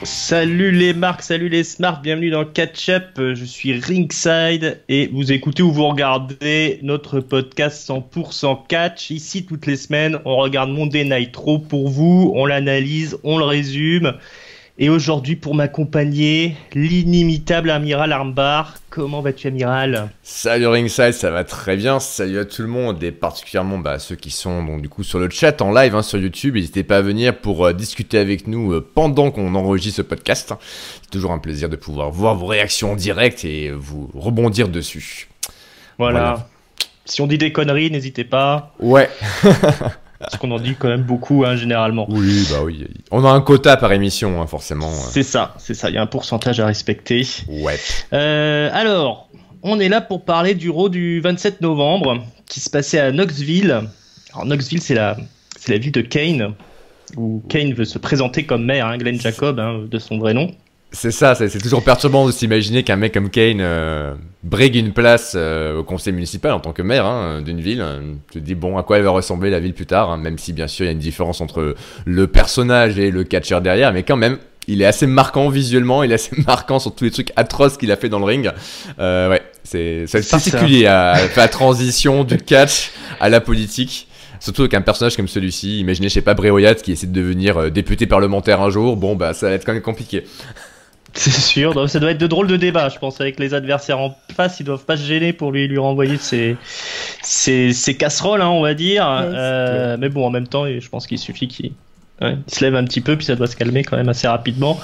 Salut les marques, salut les smarts, bienvenue dans Catch Up, je suis Ringside et vous écoutez ou vous regardez notre podcast 100% catch. Ici toutes les semaines on regarde Monday Night Raw pour vous, on l'analyse, on le résume. Et aujourd'hui pour m'accompagner, l'inimitable Amiral Armbar. Comment vas-tu Amiral ? Salut Ringside, ça va très bien, salut à tout le monde et particulièrement ceux qui sont donc, du coup sur le chat en live sur YouTube. N'hésitez pas à venir pour discuter avec nous pendant qu'on enregistre ce podcast. C'est toujours un plaisir de pouvoir voir vos réactions en direct et vous rebondir dessus. Voilà. Si on dit des conneries, n'hésitez pas. Ouais. Parce qu'on en dit quand même beaucoup, généralement. Oui, oui. On a un quota par émission, forcément. C'est ça. Il y a un pourcentage à respecter. Ouais. Alors, on est là pour parler du Raw du 27 novembre, qui se passait à Knoxville. Alors, Knoxville, c'est la ville de Kane, où Kane veut se présenter comme maire, Glenn Jacob, de son vrai nom. C'est ça, c'est toujours perturbant de s'imaginer qu'un mec comme Kane brigue une place au conseil municipal en tant que maire d'une ville. Tu te dis, bon, à quoi elle va ressembler la ville plus tard, même si bien sûr il y a une différence entre le personnage et le catcheur derrière, mais quand même, il est assez marquant visuellement, il est assez marquant sur tous les trucs atroces qu'il a fait dans le ring. C'est particulier à faire la transition du catch à la politique. Surtout avec un personnage comme celui-ci, imaginez, je sais pas, Bray Wyatt qui essaie de devenir député parlementaire un jour, ça va être quand même compliqué. C'est sûr, donc ça doit être de drôles de débats, je pense, avec les adversaires en face, ils doivent pas se gêner pour lui renvoyer ses casseroles, on va dire. Mais bon, en même temps, je pense qu'il suffit qu'il se lève un petit peu, puis ça doit se calmer quand même assez rapidement.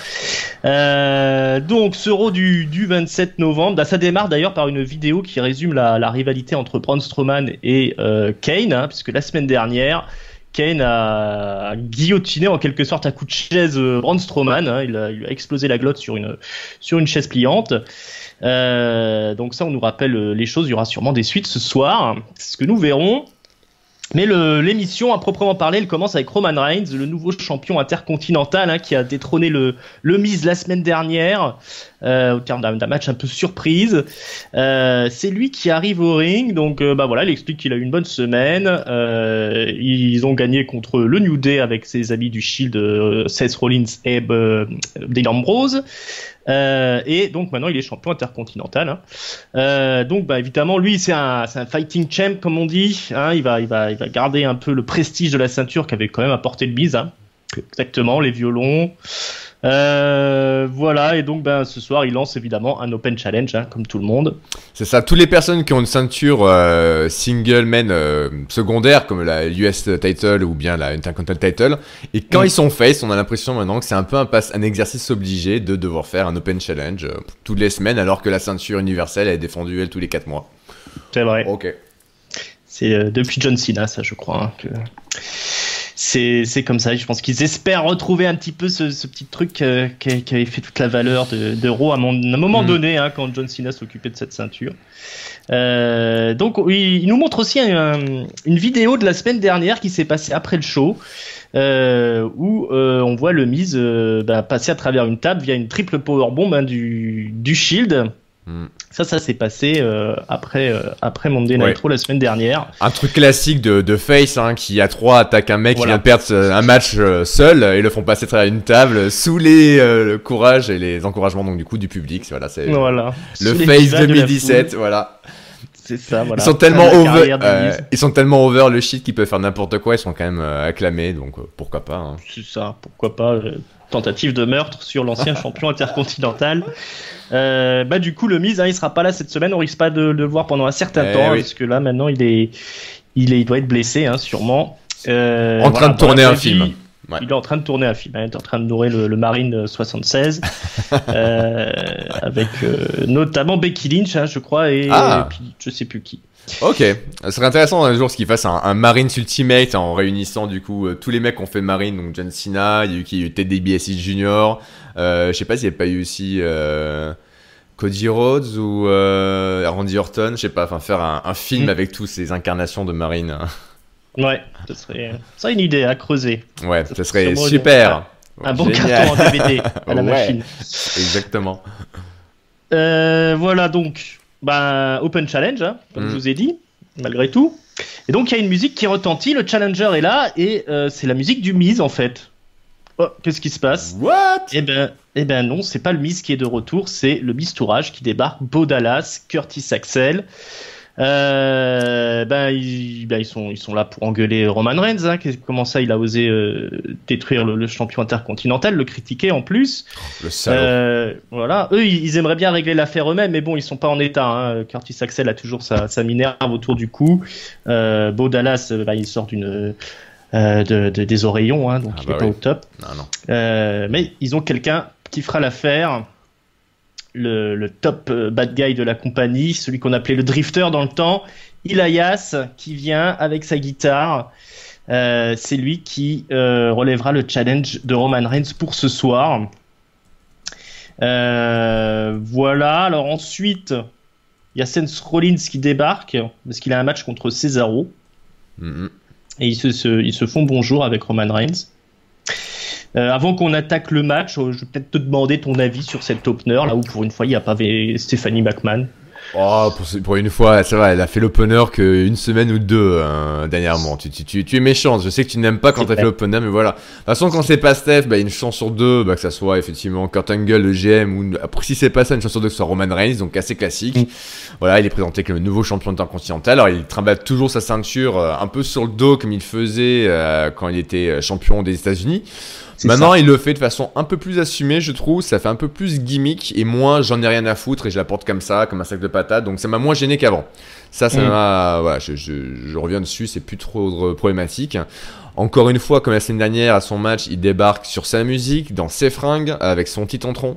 Donc, ce Raw du 27 novembre, ça démarre d'ailleurs par une vidéo qui résume la rivalité entre Braun Strowman et Kane, puisque la semaine dernière, Kane a guillotiné en quelque sorte à coup de chaise Braun Strowman. Il lui a explosé la glotte sur une chaise pliante. Donc ça, on nous rappelle les choses. Il y aura sûrement des suites ce soir. C'est ce que nous verrons. Mais l'émission, à proprement parler, elle commence avec Roman Reigns, le nouveau champion intercontinental qui a détrôné le Miz la semaine dernière au terme d'un match un peu surprise. C'est lui qui arrive au ring, donc il explique qu'il a eu une bonne semaine. Ils ont gagné contre le New Day avec ses amis du Shield, Seth Rollins et Dean Ambrose. Et donc maintenant il est champion intercontinental. Donc évidemment lui c'est un fighting champ comme on dit. Il va garder un peu le prestige de la ceinture qu'avait quand même apporté le Miz. Exactement, les violons. Et donc ce soir il lance évidemment un Open Challenge comme tout le monde. C'est ça, toutes les personnes qui ont une ceinture single men secondaire comme la US title ou bien la Intercontinental title, et quand ils sont face, on a l'impression maintenant que c'est un peu un exercice obligé de devoir faire un Open Challenge toutes les semaines, alors que la ceinture universelle elle est défendue elle tous les 4 mois. C'est vrai. Ok. C'est depuis John Cena ça je crois que c'est comme ça. Je pense qu'ils espèrent retrouver un petit peu ce petit truc qui avait fait toute la valeur de Raw à un moment donné quand John Cena s'occupait de cette ceinture. Donc il nous montre aussi une vidéo de la semaine dernière qui s'est passée après le show où on voit le Miz passer à travers une table via une triple powerbomb du Shield. Ça s'est passé après Monday Night Raw la semaine dernière. Un truc classique de face qui à 3 attaque un mec qui vient de perdre un match seul et le font passer à travers une table sous le courage et les encouragements donc du coup du public. C'est le face 2017. Voilà. C'est ça. Voilà. Ils sont tellement over le shit qu'ils peuvent faire n'importe quoi. Ils sont quand même acclamés donc pourquoi pas. C'est ça. Pourquoi pas. Tentative de meurtre sur l'ancien champion intercontinental. Du coup le Miz il sera pas là cette semaine, on risque pas de le voir pendant un certain temps parce que là maintenant il doit être blessé sûrement en train de tourner un film. Il est en train de tourner un film, il est en train de nourrir le Marine 76 avec notamment Becky Lynch je crois et puis je sais plus qui. Ok, ce serait intéressant un jour qu'il fasse un Marines Ultimate en réunissant du coup tous les mecs qui ont fait Marine, donc John Cena, il y a eu Ted DiBiase Jr. Je sais pas s'il n'y a pas eu aussi Cody Rhodes ou Randy Orton, je sais pas, faire un film avec tous ces incarnations de Marine. Ouais, ça serait une idée à creuser. Ouais, ça serait super. Un bon carton en DVD à la machine. Exactement. Voilà donc. Open Challenge, comme je vous ai dit, malgré tout. Et donc, il y a une musique qui retentit, le Challenger est là, et c'est la musique du Miz, en fait. oh, qu'est-ce qui se passe? What? Eh ben non, c'est pas le Miz qui est de retour, c'est le Mistourage qui débarque, Bo Dallas, Curtis Axel. Ils sont là pour engueuler Roman Reigns. Hein. Comment ça, il a osé détruire le champion intercontinental, le critiquer en plus. Le salaud. Voilà, eux, ils aimeraient bien régler l'affaire eux-mêmes, mais bon, ils sont pas en état. Hein. Curtis Axel a toujours sa minerve autour du cou. Bo Dallas, il sort des oreillons, hein, donc il est pas au top. Non. Mais ils ont quelqu'un qui fera l'affaire. Le top bad guy de la compagnie, celui qu'on appelait le drifter dans le temps, Elias, qui vient avec sa guitare. C'est lui qui relèvera le challenge de Roman Reigns pour ce soir. Voilà, alors ensuite, il y a Seth Rollins qui débarque, parce qu'il a un match contre Cesaro. Mm-hmm. Et ils se font bonjour avec Roman Reigns. Avant qu'on attaque le match, je vais peut-être te demander ton avis sur cet opener, là où pour une fois il n'y a pas Stephanie McMahon. Oh, pour une fois, ça va, elle a fait l'opener qu'une semaine ou deux dernièrement. Tu es méchante, je sais que tu n'aimes pas quand elle fait l'opener, mais voilà. De toute façon, quand c'est pas Steph, une chance sur deux, que ça soit effectivement Kurt Angle, le GM, ou après, si c'est pas ça, une chance sur deux que ce soit Roman Reigns, donc assez classique. Voilà, il est présenté comme le nouveau champion intercontinental. Alors, il trimballe toujours sa ceinture un peu sur le dos, comme il faisait quand il était champion des États-Unis. Maintenant, il le fait de façon un peu plus assumée, je trouve. Ça fait un peu plus gimmick et moins j'en ai rien à foutre et je la porte comme ça, comme un sac de patates. Donc, ça m'a moins gêné qu'avant. Ça m'a. Voilà, je reviens dessus, c'est plus trop problématique. Encore une fois, comme la semaine dernière, à son match, il débarque sur sa musique, dans ses fringues, avec son titantron.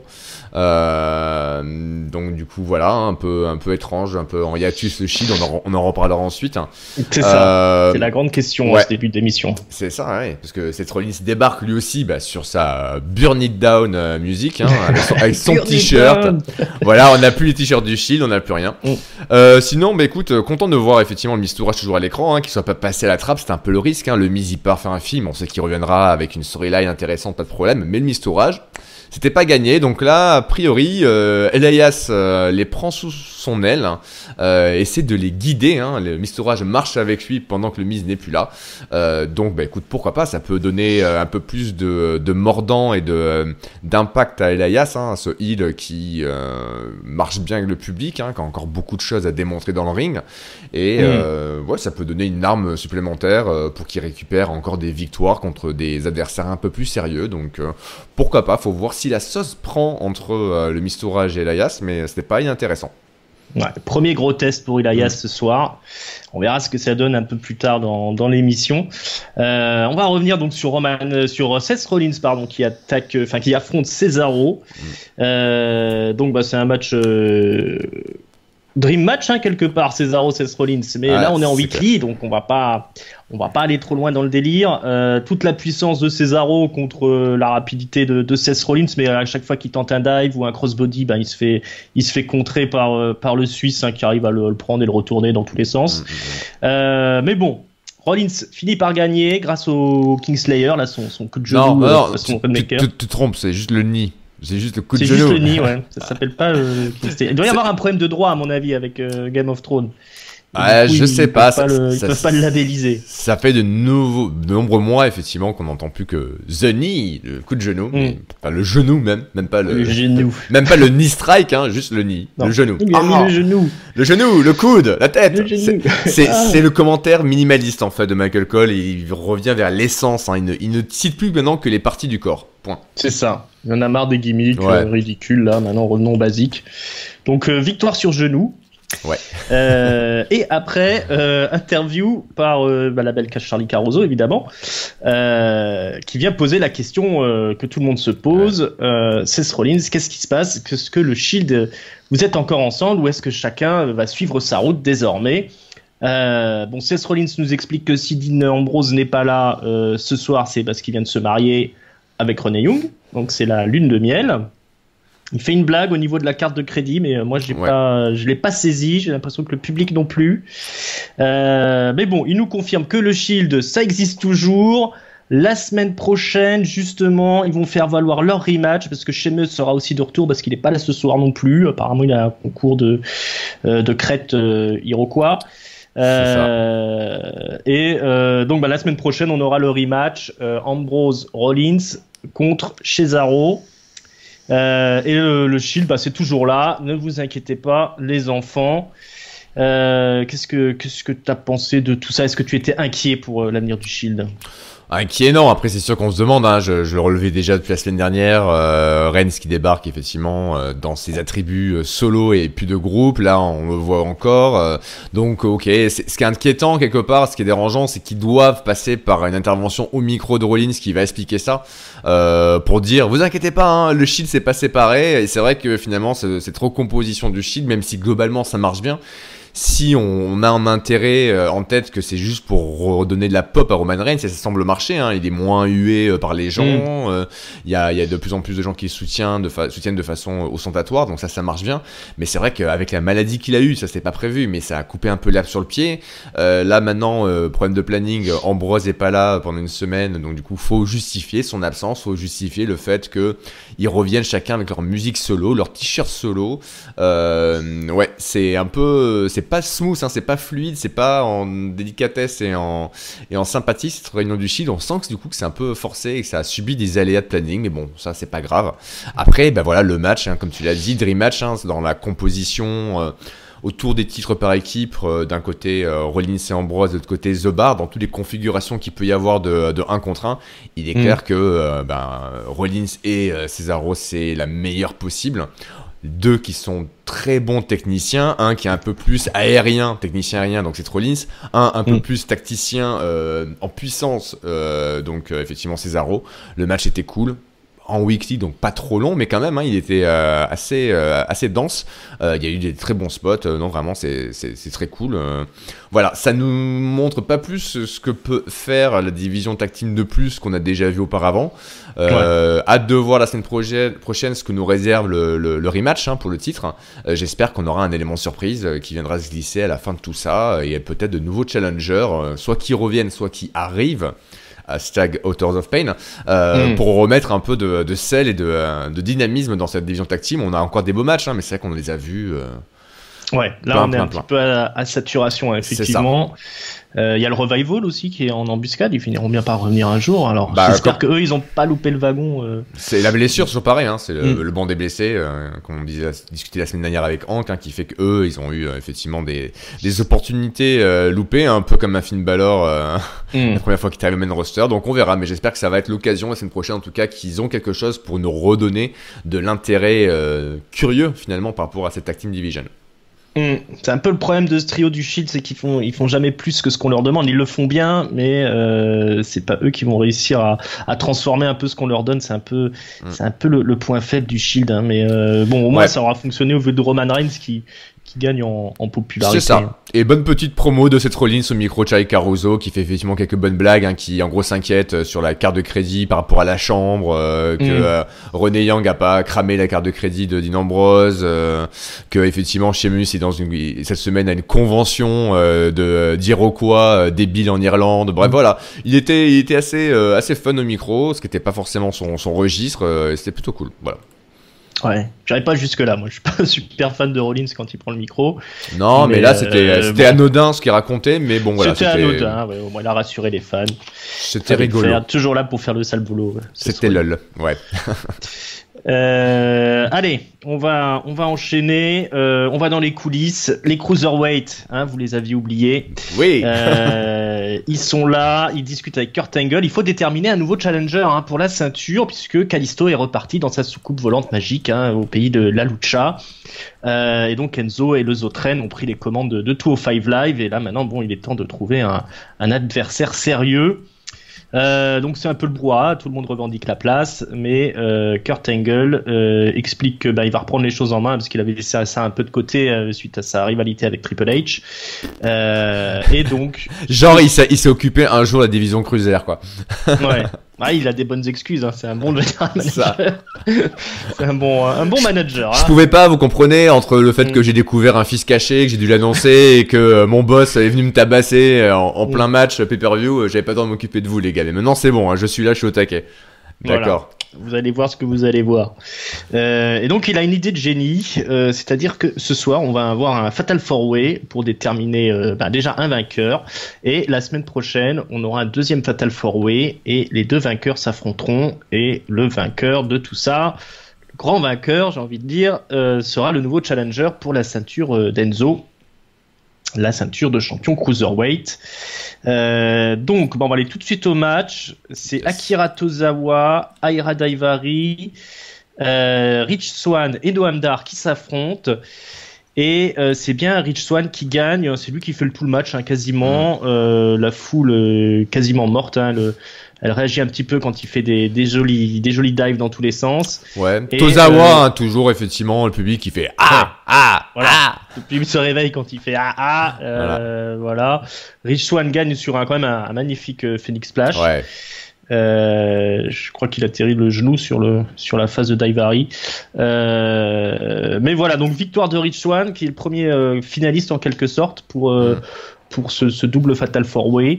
Donc du coup voilà, un peu étrange, un peu en hiatus le Shield, on en reparlera ensuite. C'est ça, c'est la grande question à ce début d'émission. C'est ça, ouais, parce que Seth Rollins débarque lui aussi sur sa Burn It Down musique, avec son t-shirt. Voilà, on n'a plus les t-shirts du Shield, on n'a plus rien. Sinon, écoute, content de voir effectivement le Mistourage toujours à l'écran, qu'il soit pas passé à la trappe, c'était un peu le risque. Le Miz il part faire un film, on sait qu'il reviendra avec une storyline intéressante, pas de problème, mais le Mistourage, c'était pas gagné, donc là, a priori, Elias les prend sous son aile, essaie de les guider, le Mistourage marche avec lui pendant que le Miz n'est plus là, donc écoute, pourquoi pas, ça peut donner un peu plus de mordant et d'impact à Elias, ce heel qui marche bien avec le public, qui a encore beaucoup de choses à démontrer dans le ring, et ça peut donner une arme supplémentaire pour qu'il récupère encore des victoires contre des adversaires un peu plus sérieux, donc pourquoi pas, faut voir si la sauce prend entre le Mistourage et Elias, mais c'était pas inintéressant. Ouais, premier gros test pour Elias ce soir. On verra ce que ça donne un peu plus tard dans l'émission. On va revenir donc sur Seth Rollins, qui affronte Cesaro. Donc c'est un match dream match quelque part, Cesaro Seth Rollins, mais là on est en weekly, donc on va pas aller trop loin dans le délire. Toute la puissance de Cesaro contre la rapidité de Seth Rollins, mais à chaque fois qu'il tente un dive ou un crossbody, il se fait contrer par le Suisse qui arrive à le prendre et le retourner dans tous les sens. Mais bon, Rollins finit par gagner grâce au Kingslayer, là son coup de genou. Non, tu te trompes, c'est juste le knee. C'est juste le coup de genou. C'est juste le knee, ouais. Ça s'appelle pas. Il doit y avoir un problème de droit, à mon avis, avec Game of Thrones. Je sais pas. Ils peuvent pas le labelliser. Ça fait de nombreux mois, effectivement, qu'on n'entend plus que The Knee, le coup de genou. Pas le genou, même pas le genou. Même pas le knee strike, juste le knee. Non. Le genou. Il a mis le genou. Le genou, le coude, la tête. Le genou. C'est le commentaire minimaliste, en fait, de Michael Cole. Il revient vers l'essence. Il ne cite plus maintenant que les parties du corps. Point. C'est ça. Il y en a marre des gimmicks ridicules, là. Maintenant, revenons basique. Donc, victoire sur genou. Ouais. Et après, interview par la belle Charlie Caruso, évidemment, qui vient poser la question que tout le monde se pose. Seth Rollins, qu'est-ce qui se passe? Est-ce que le Shield, vous êtes encore ensemble, ou est-ce que chacun va suivre sa route désormais? Seth Rollins nous explique que si Dean Ambrose n'est pas là ce soir, c'est parce qu'il vient de se marier avec Renee Young, donc c'est la lune de miel. Il fait une blague au niveau de la carte de crédit, mais moi je l'ai pas saisi. J'ai l'impression que le public non plus. Mais bon, il nous confirme que le Shield, ça existe toujours. La semaine prochaine, justement, ils vont faire valoir leur rematch, parce que Sheamus sera aussi de retour, parce qu'il n'est pas là ce soir non plus. Apparemment, il a un concours de crête iroquois. Donc la semaine prochaine on aura le rematch Ambrose Rollins contre Cesaro. Et le Shield, bah, c'est toujours là. Ne vous inquiétez pas, les enfants. Qu'est-ce que tu as pensé de tout ça? Est-ce que tu étais inquiet pour l'avenir du Shield? Inquiet, non. Après, c'est sûr qu'on se demande, hein, je le relevais déjà depuis la semaine dernière, Reigns qui débarque effectivement dans ses attributs solo et plus de groupe, là on le voit encore, donc ok, ce qui est inquiétant quelque part, ce qui est dérangeant, c'est qu'ils doivent passer par une intervention au micro de Rollins qui va expliquer ça, pour dire, vous inquiétez pas, hein, le Shield c'est pas séparé, et c'est vrai que finalement cette recomposition du Shield, même si globalement ça marche bien, si on a un intérêt en tête que c'est juste pour redonner de la pop à Roman Reigns, et ça semble marcher, hein, il est moins hué par les gens, il y a de plus en plus de gens qui le soutiennent de façon ostentatoire, donc ça marche bien, mais c'est vrai qu'avec la maladie qu'il a eue, ça c'était pas prévu, mais ça a coupé un peu l'herbe sur le pied, là maintenant, problème de planning, Ambrose est pas là pendant une semaine, donc du coup faut justifier son absence, faut justifier le fait que ils reviennent chacun avec leur musique solo, leur t-shirt solo, ouais, c'est un peu, c'est pas smooth, hein, c'est pas fluide, c'est pas en délicatesse et en sympathie cette réunion du Shield. On sent que du coup que c'est un peu forcé et que ça a subi des aléas de planning, mais bon, ça c'est pas grave. Après, ben voilà, le match, hein, comme tu l'as dit, Dream Match, hein, dans la composition autour des titres par équipe, d'un côté Rollins et Ambrose, de l'autre côté The Bar, dans toutes les configurations qu'il peut y avoir de 1 contre 1, il est clair que Rollins et Cesaro, c'est la meilleure possible. Deux qui sont très bons techniciens, un qui est un peu plus technicien aérien, donc c'est Rollins, un peu plus tacticien en puissance, donc effectivement Cesaro. Le match était cool. En weekly, donc pas trop long, mais quand même, hein, il était assez dense. Il y a eu des très bons spots. Non, vraiment, c'est très cool. Voilà, ça nous montre pas plus ce que peut faire la division tag team de plus qu'on a déjà vu auparavant. Hâte de voir la semaine prochaine ce que nous réserve le rematch, hein, pour le titre. J'espère qu'on aura un élément surprise qui viendra se glisser à la fin de tout ça, et peut-être de nouveaux challengers, soit qui reviennent, soit qui arrivent. Hashtag Authors of Pain, pour remettre un peu de sel et de dynamisme dans cette division tag team. On a encore des beaux matchs, hein, mais c'est vrai qu'on les a vus. Ouais, là on est un petit peu à saturation, hein, effectivement. Il y a le Revival aussi qui est en embuscade, ils finiront bien par revenir un jour. Alors j'espère qu'eux ils ont pas loupé le wagon. C'est la blessure, toujours pareil, hein, c'est le banc des blessés, comme on discutait la semaine dernière avec Hank, hein, qui fait qu'eux ils ont eu effectivement des opportunités loupées, un peu comme Finn Balor la première fois qu'il était au main roster. Donc on verra, mais j'espère que ça va être l'occasion la semaine prochaine en tout cas qu'ils ont quelque chose pour nous redonner de l'intérêt curieux finalement par rapport à cette tag team division. C'est un peu le problème de ce trio du Shield, c'est qu'ils font jamais plus que ce qu'on leur demande. Ils le font bien, mais c'est pas eux qui vont réussir à transformer un peu ce qu'on leur donne. C'est un peu le point faible du Shield, hein. Mais bon, au moins ça aura fonctionné au vu de Roman Reigns qui gagne en popularité. C'est ça. Et bonne petite promo de Seth Rollins au micro, Chai Caruso, qui fait effectivement quelques bonnes blagues, hein, qui en gros s'inquiète sur la carte de crédit par rapport à la chambre, que Renee Young a pas cramé la carte de crédit de Dean Ambrose, que effectivement Sheamus est cette semaine à une convention d'Iroquois débile en Irlande. Bref, voilà, il était assez fun au micro, ce qui n'était pas forcément son registre, et c'était plutôt cool. Voilà. Ouais, j'arrive pas jusque là. Moi, je suis pas super fan de Rollins quand il prend le micro. Non, mais là, c'était anodin ce qu'il racontait, mais bon, voilà. C'était anodin, ouais, au moins, il a rassuré les fans. C'était rigolo. Toujours là pour faire le sale boulot. C'était lol, ouais. Allez, on va enchaîner. On va dans les coulisses. Les cruiserweight, hein, vous les aviez oubliés. Oui. Ils sont là. Ils discutent avec Kurt Angle. Il faut déterminer un nouveau challenger, hein, pour la ceinture, puisque Kalisto est reparti dans sa soucoupe volante magique, hein, au pays de la lucha. Et donc Enzo et le Zotren ont pris les commandes de 205 Live. Et là maintenant, bon, il est temps de trouver un adversaire sérieux. Donc c'est un peu le brouhaha, tout le monde revendique la place, mais Kurt Angle explique que il va reprendre les choses en main parce qu'il avait laissé ça un peu de côté suite à sa rivalité avec Triple H. Et donc genre il s'est occupé un jour de la division cruiser, quoi. Ouais. Ah, il a des bonnes excuses, hein. C'est un bon manager. C'est un bon manager. Hein. Je pouvais pas, vous comprenez, entre le fait que j'ai découvert un fils caché, que j'ai dû l'annoncer, et que mon boss est venu me tabasser en plein match pay-per-view, j'avais pas le temps de m'occuper de vous, les gars. Mais maintenant c'est bon, hein, je suis là, je suis au taquet. D'accord. Vous allez voir ce que vous allez voir. Et donc il a une idée de génie, c'est-à-dire que ce soir on va avoir un Fatal 4-Way pour déterminer déjà un vainqueur, et la semaine prochaine on aura un deuxième Fatal 4-Way et les deux vainqueurs s'affronteront, et le vainqueur de tout ça, le grand vainqueur j'ai envie de dire, sera le nouveau challenger pour la ceinture d'Enzo, la ceinture de champion cruiserweight. Donc, on va aller tout de suite au match. C'est Akira Tozawa, Aira Daivari, Rich Swann et Noam Dar qui s'affrontent. Et c'est bien Rich Swann qui gagne. C'est lui qui fait tout le match, quasiment. La foule quasiment morte. Elle réagit un petit peu quand il fait des jolis dives dans tous les sens. Ouais. Et Tozawa, toujours effectivement le public qui fait voilà. Le public se réveille quand il fait voilà. Rich Swann gagne sur quand même un magnifique Phoenix Splash. Ouais. Je crois qu'il atterrit le genou sur la phase de Daivari. Mais voilà, donc victoire de Rich Swann qui est le premier finaliste en quelque sorte pour ce double Fatal 4-Way.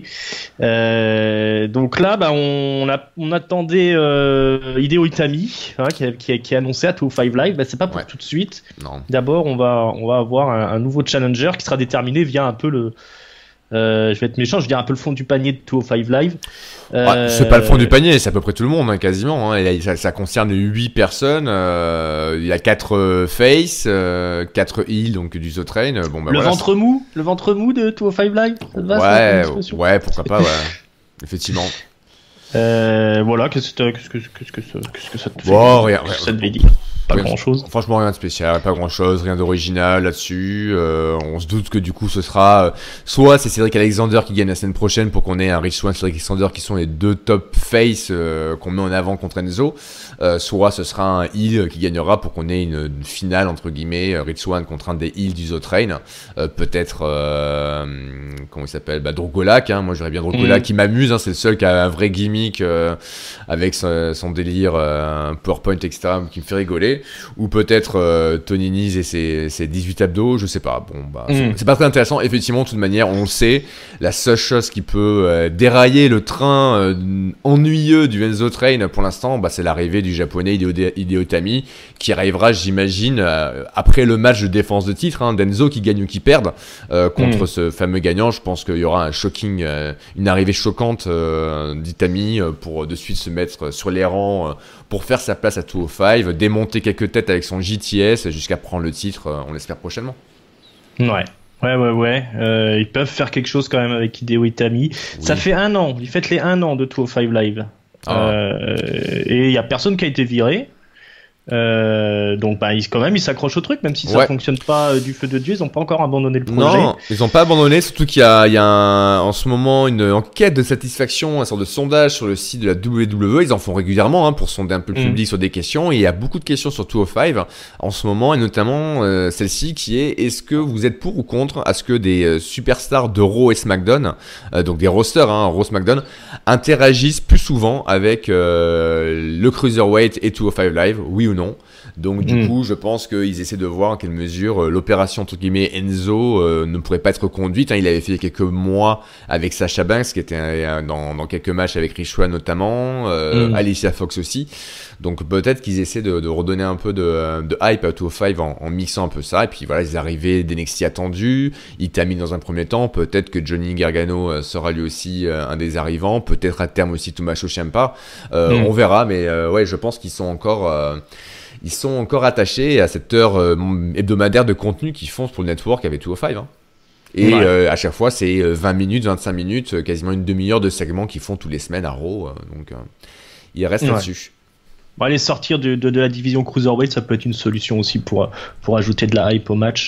Donc là, on attendait Hideo Itami, qui est annoncé à 205 Live. C'est pas pour tout de suite. Non. D'abord, on va avoir un nouveau challenger qui sera déterminé via un peu le. Je vais être méchant, je vais dire un peu le fond du panier de 205 Live. C'est pas le fond du panier, c'est à peu près tout le monde, quasiment. Ça concerne 8 personnes. Il y a 4 face, 4 heal, donc du The Train. Ventre mou de 205 Live, ça te va, ouais, pourquoi pas, ouais. Effectivement. Voilà, qu'est-ce que ça te fait? Rien. Ça te veut dire pas grand chose. Franchement, rien de spécial, pas grand chose, rien d'original là-dessus. On se doute que du coup, ce sera soit c'est Cédric Alexander qui gagne la semaine prochaine pour qu'on ait un Rich Swann, Cédric Alexander qui sont les deux top face qu'on met en avant contre Enzo, soit ce sera un heel qui gagnera pour qu'on ait une finale entre guillemets, Rich Swann contre un des heels du The Train, peut-être comment il s'appelle, Drogolak, moi j'aurais bien Drogolak qui m'amuse, c'est le seul qui a un vrai gimmick avec son délire PowerPoint etc qui me fait rigoler. Ou peut-être Tony Nese et ses 18 abdos, je sais pas. C'est pas très intéressant. Effectivement, de toute manière, on le sait, la seule chose qui peut dérailler le train ennuyeux du Enzo Train pour l'instant, c'est l'arrivée du japonais Hideo Itami, qui arrivera, j'imagine, après le match de défense de titre, d'Enzo qui gagne ou qui perde contre ce fameux gagnant. Je pense qu'il y aura une arrivée choquante d'Itami pour de suite se mettre sur les rangs pour faire sa place à 205, démonter quelques têtes avec son JTS jusqu'à prendre le titre, on l'espère prochainement. Ouais. Ils peuvent faire quelque chose quand même avec Hideo Itami. Oui. Ça fait 1 an, ils fêtent les 1 an de 205 Live. Et il n'y a personne qui a été viré. Donc ils s'accrochent au truc, même si ça fonctionne pas du feu de Dieu, ils ont pas encore abandonné le projet. Non, ils ont pas abandonné, surtout qu'il y a en ce moment une enquête de satisfaction, un sorte de sondage sur le site de la WWE. Ils en font régulièrement pour sonder un peu le public sur des questions, et il y a beaucoup de questions sur 205 en ce moment, et notamment celle-ci qui est: est-ce que vous êtes pour ou contre à ce que des superstars de Raw et SmackDown, donc des rosters Raw SmackDown, interagissent plus souvent avec le Cruiserweight et 205 Live, oui ou non? Donc du coup, je pense qu'ils essaient de voir en quelle mesure l'opération entre guillemets Enzo ne pourrait pas être conduite. Il avait fait quelques mois avec Sasha Banks, qui était dans quelques matchs avec Rich Swann notamment, Alicia Fox aussi. Donc peut-être qu'ils essaient de redonner un peu de hype à 205 en mixant un peu ça. Et puis voilà, les arrivées d'NXT attendues, Itami dans un premier temps, peut-être que Johnny Gargano sera lui aussi un des arrivants, peut-être à terme aussi Tommaso Ciampa. On verra, mais je pense qu'ils sont encore attachés à cette heure hebdomadaire de contenu qu'ils font pour le network avec 205. Et à chaque fois, c'est 20 minutes, 25 minutes, quasiment une demi-heure de segments qu'ils font tous les semaines à Raw. Donc, ils restent là-dessus. Les sortir de la division Cruiserweight, ça peut être une solution aussi pour ajouter de la hype au match.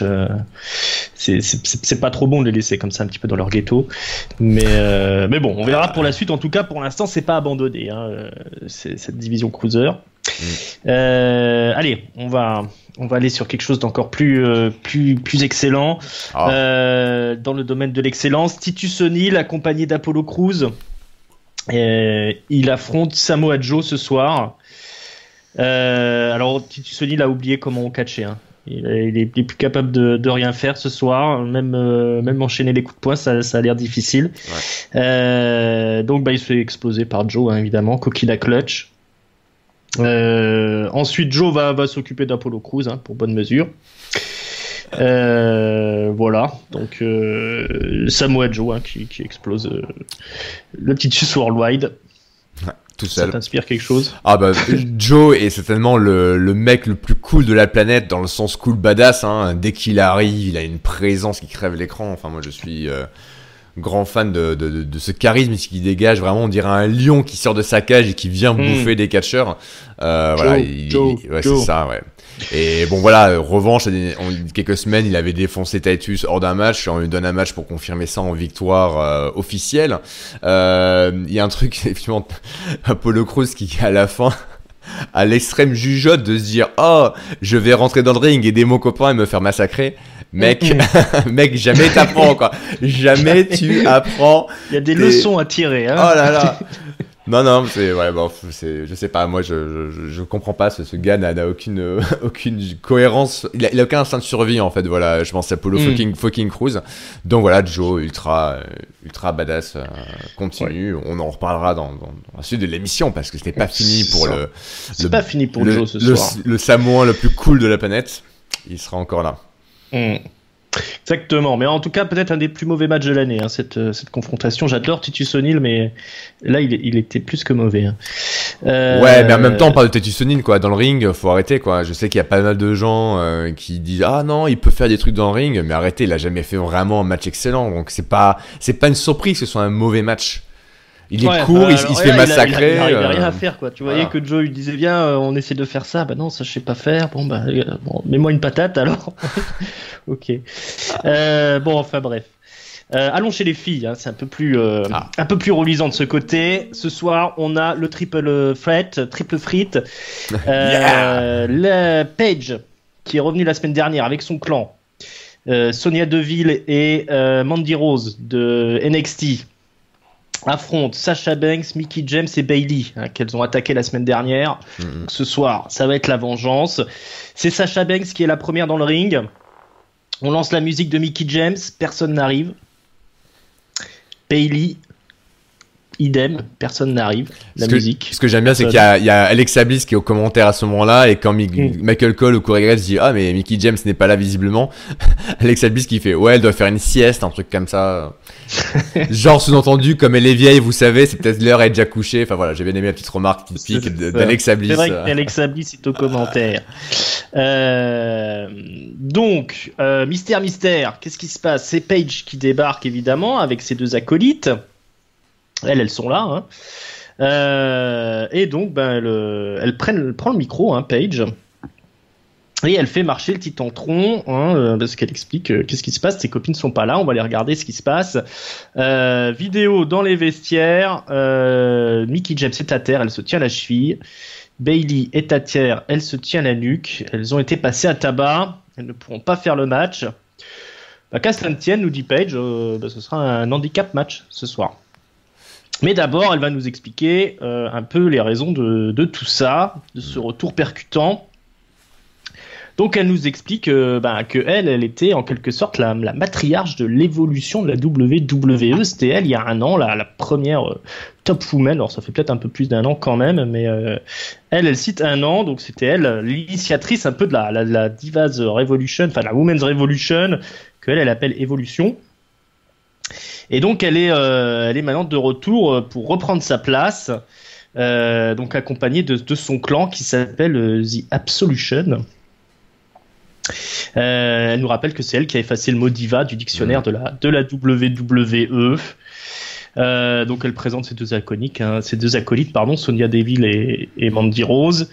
C'est pas trop bon de les laisser comme ça un petit peu dans leur ghetto. Mais bon, on verra pour la suite. En tout cas, pour l'instant, c'est pas abandonné, cette division Cruiser. Allez, on va aller sur quelque chose d'encore plus excellent dans le domaine de l'excellence. Titus O'Neil accompagné d'Apollo Crews, il affronte Samoa Joe ce soir. Alors Titus O'Neil a oublié comment on catchait, il est plus capable de rien faire ce soir, même enchaîner les coups de poing, ça a l'air difficile. Donc il se fait exploser par Joe, évidemment, Coquina Clutch. Ensuite, Joe va s'occuper d'Apollo Crews, hein, pour bonne mesure. Voilà, donc Samoa Joe, hein, qui explose le Titus Worldwide. Ouais, tout seul. Ça t'inspire quelque chose? Ah bah Joe est certainement le mec le plus cool de la planète, dans le sens cool badass, hein. Dès qu'il arrive, il a une présence qui crève l'écran. Enfin, moi je suis grand fan de ce charisme qui dégage. Vraiment, on dirait un lion qui sort de sa cage et qui vient bouffer des catcheurs. Voilà, ouais, c'est ça, ouais. Et bon voilà, revanche, en quelques semaines, il avait défoncé Titus hors d'un match. On lui donne un match pour confirmer ça en victoire officielle. Il y a un truc, effectivement, Apollo Crews qui à la fin à l'extrême jugeote de se dire oh je vais rentrer dans le ring, aider mon copain et me faire massacrer. Mec, mec, jamais t'apprends quoi. Jamais tu apprends. Il y a des leçons à tirer. Hein. Oh là là. Non, c'est ouais, bon, je sais pas. Moi, je comprends pas. Ce gars n'a aucune cohérence. Il a aucun instinct de survie en fait. Voilà, je pense à Apollo fucking Crews. Donc voilà, Joe ultra badass continue. Ouais. On en reparlera dans la suite de l'émission parce que c'était pas fini pour le. C'est pas fini pour Joe ce soir. Le Samoan le plus cool de la planète. Il sera encore là. Exactement, mais en tout cas peut-être un des plus mauvais matchs de l'année, hein, cette confrontation. J'adore Titus O'Neil, mais là il était plus que mauvais. Hein. Ouais, mais en même temps on parle de Titus O'Neil quoi. Dans le ring, faut arrêter quoi. Je sais qu'il y a pas mal de gens qui disent ah non il peut faire des trucs dans le ring, mais arrêtez, il a jamais fait vraiment un match excellent, donc c'est pas une surprise que ce soit un mauvais match. Il est court, il se fait massacrer. Il a rien à faire quoi. Tu voyais que Joe il disait bien on essaie de faire ça, bah non ça je sais pas faire. Bon mets-moi une patate alors. Ok. Bon enfin bref. Allons chez les filles, hein, c'est un peu plus reluisant de ce côté. Ce soir on a le triple frite. La Paige qui est revenue la semaine dernière avec son clan. Sonya Deville et Mandy Rose de NXT affrontent Sasha Banks, Mickie James et Bayley, hein, qu'elles ont attaqué la semaine dernière. Donc, ce soir, ça va être la vengeance. C'est Sasha Banks qui est la première dans le ring. On lance la musique de Mickie James, personne n'arrive. Bayley, idem, personne n'arrive. Ce que j'aime bien, c'est qu'il y a Alexa Bliss qui est au commentaire à ce moment-là, et quand Michael Cole ou Corey Graves dit ah mais Mickie James n'est pas là visiblement, Alexa Bliss qui fait ouais elle doit faire une sieste, un truc comme ça. Genre sous-entendu comme elle est vieille, vous savez, c'est peut-être l'heure, elle est déjà couchée. Enfin voilà, j'ai bien aimé la petite remarque typique d'Alexa Bliss. C'est vrai qu'Alexa Bliss est au commentaire. Donc mystère, qu'est-ce qui se passe? C'est Paige qui débarque évidemment avec ses deux acolytes. Elles sont là, hein. Et donc elle prend le micro, hein, Paige, et elle fait marcher le Titantron, hein, parce qu'elle explique qu'est-ce qui se passe. Ses copines sont pas là, on va aller regarder ce qui se passe. Vidéo dans les vestiaires. Mickie James est à terre, elle se tient la cheville. Bayley est à terre, elle se tient la nuque. Elles ont été passées à tabac, elles ne pourront pas faire le match. Qu'à cela ne tienne, nous dit Paige, ce sera un handicap match ce soir. Mais d'abord, elle va nous expliquer un peu les raisons de tout ça, de ce retour percutant. Donc, elle nous explique que elle était en quelque sorte la matriarche de l'évolution de la WWE. C'était elle, il y a un an, la première top woman. Alors, ça fait peut-être un peu plus d'un an quand même, mais elle cite un an. Donc, c'était elle, l'initiatrice un peu de la Divas Revolution, enfin la Women's Revolution, qu'elle appelle Evolution. Et donc elle est maintenant de retour pour reprendre sa place, donc accompagnée de son clan qui s'appelle The Absolution. Elle nous rappelle que c'est elle qui a effacé le mot diva du dictionnaire de la WWE. Donc elle présente ses deux acolytes, Sonya Deville et Mandy Rose.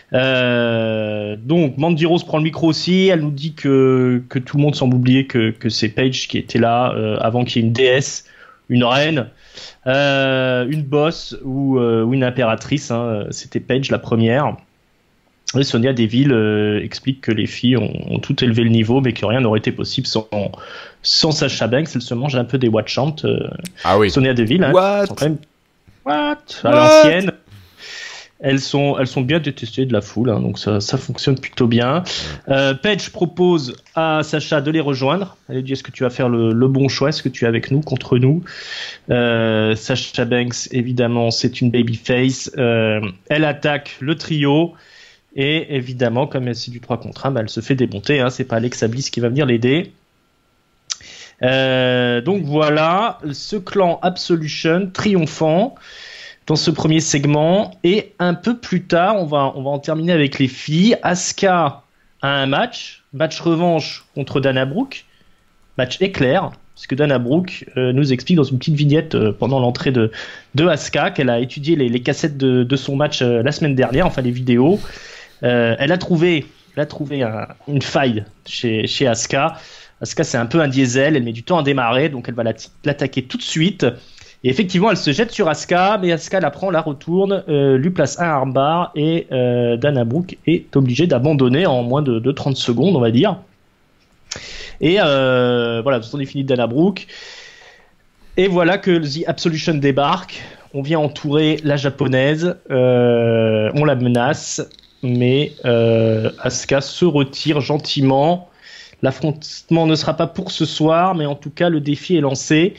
Donc Mandy Rose prend le micro aussi, elle nous dit que tout le monde semble oublier que c'est Paige qui était là avant qu'il y ait une déesse, une reine, une boss ou une impératrice, hein. C'était Paige la première. Et Sonya Deville explique que les filles ont tout élevé le niveau, mais que rien n'aurait été possible sans Sasha Banks. Elle se mange un peu des what chant. Ah oui. Sonya Deville, hein, what quand même, à l'ancienne. Elles sont bien détestées de la foule, hein, donc ça fonctionne plutôt bien. Paige propose à Sacha de les rejoindre. Elle lui dit est-ce que tu vas faire le bon choix, est-ce que tu es avec nous, contre nous. Sacha Banks, évidemment, c'est une babyface. Elle attaque le trio. Et évidemment, comme c'est du 3 contre 1, elle se fait démonter. Hein, c'est pas Alexa Bliss qui va venir l'aider. Donc voilà, ce clan Absolution triomphant dans ce premier segment. Et un peu plus tard, on va en terminer avec les filles. Asuka a un match revanche contre Dana Brooke. Match éclair, parce que Dana Brooke nous explique dans une petite vignette pendant l'entrée de Asuka qu'elle a étudié les cassettes de son match la semaine dernière, enfin les vidéos. Elle a trouvé une faille chez Asuka. Asuka, c'est un peu un diesel, elle met du temps à démarrer, donc elle va l'attaquer tout de suite. Et effectivement, elle se jette sur Asuka, mais Asuka la prend, la retourne, lui place un armbar et Dana Brooke est obligée d'abandonner en moins de 30 secondes, on va dire. Et voilà, c'en est fini de Dana Brooke. Et voilà que The Absolution débarque. On vient entourer la japonaise, on la menace, mais Asuka se retire gentiment. L'affrontement ne sera pas pour ce soir, mais en tout cas, le défi est lancé.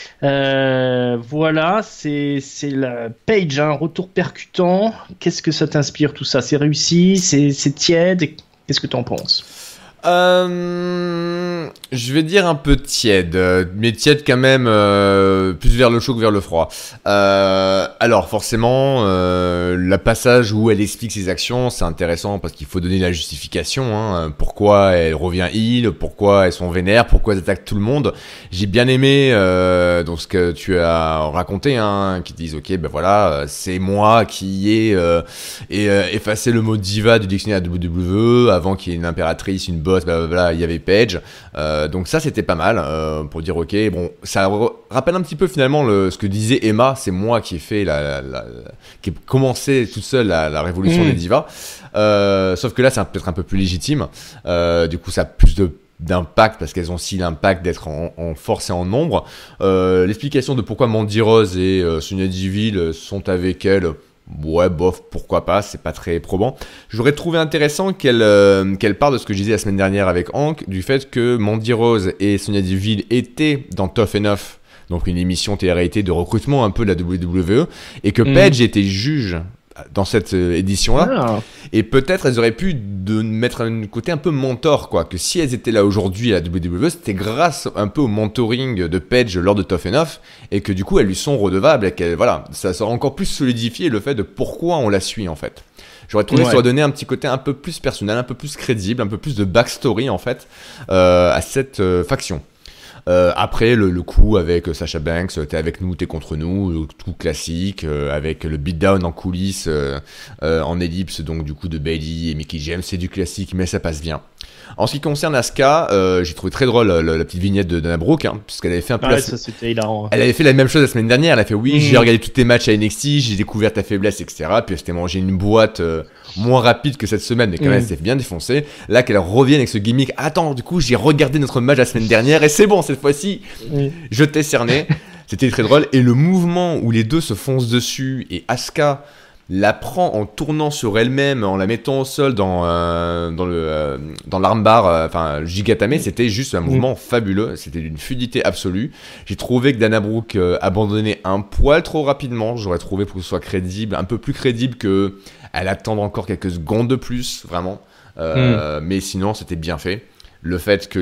Voilà, c'est la Paige, un retour percutant. Qu'est-ce que ça t'inspire tout ça? C'est réussi, c'est tiède. Qu'est-ce que t'en penses? Je vais dire un peu tiède, mais tiède quand même, plus vers le chaud que vers le froid. Alors forcément, le passage où elle explique ses actions, c'est intéressant parce qu'il faut donner la justification, hein, pourquoi elle revient heal, pourquoi elles sont vénères, pourquoi elles attaquent tout le monde. J'ai bien aimé donc ce que tu as raconté, hein, qui disent ok, ben voilà, c'est moi qui ai effacé le mot diva du dictionnaire WWE avant qu'il y ait une impératrice, une boss, blablabla, il y avait Paige. Donc ça c'était pas mal pour dire ok, bon, ça rappelle un petit peu finalement ce que disait Emma, c'est moi qui ai fait qui ai commencé toute seule la révolution des divas, sauf que là c'est peut-être un peu plus légitime, du coup ça a plus d'impact parce qu'elles ont aussi l'impact d'être en force et en nombre. L'explication de pourquoi Mandy Rose et Sonya Deville sont avec elle, ouais, bof, pourquoi pas, c'est pas très probant. J'aurais trouvé intéressant qu'elle parle de ce que je disais la semaine dernière avec Hank, du fait que Mandy Rose et Sonya Deville étaient dans Tough Enough, donc une émission télé-réalité de recrutement un peu de la WWE, et que Paige était juge dans cette édition-là, et peut-être elles auraient pu mettre un côté un peu mentor, quoi, que si elles étaient là aujourd'hui à la WWE, c'était grâce un peu au mentoring de Paige lors de Tough Enough, et que du coup elles lui sont redevables, et qu'elle, voilà, ça aurait encore plus solidifié le fait de pourquoi on la suit en fait. J'aurais trouvé que ça aurait donné un petit côté un peu plus personnel, un peu plus crédible, un peu plus de backstory en fait à cette faction. Après le coup avec Sacha Banks, t'es avec nous, t'es contre nous, tout classique, avec le beatdown en coulisses, en ellipse, donc du coup de Bayley et Mickie James, c'est du classique, mais ça passe bien. En ce qui concerne Asuka, j'ai trouvé très drôle la petite vignette de Dana Brooke, hein, puisqu'elle avait fait un peu ça c'était hilarant. Elle avait fait la même chose la semaine dernière, elle a fait oui, j'ai regardé tous tes matchs à NXT, j'ai découvert ta faiblesse, etc. Puis elle s'était mangé une boîte moins rapide que cette semaine, mais quand même elle s'était bien défoncée. Là qu'elle revienne avec ce gimmick, attends, du coup j'ai regardé notre match la semaine dernière et c'est bon, cette fois-ci, je t'ai cerné. C'était très drôle. Et le mouvement où les deux se foncent dessus et Asuka la prend en tournant sur elle-même, en la mettant au sol dans l'armbar, enfin Gigatame, c'était juste un mouvement fabuleux, c'était d'une fluidité absolue. J'ai trouvé que Dana Brooke abandonnait un poil trop rapidement, j'aurais trouvé pour que ce soit crédible, un peu plus crédible que elle attendre encore quelques secondes de plus, vraiment. Mais sinon, c'était bien fait. Le fait que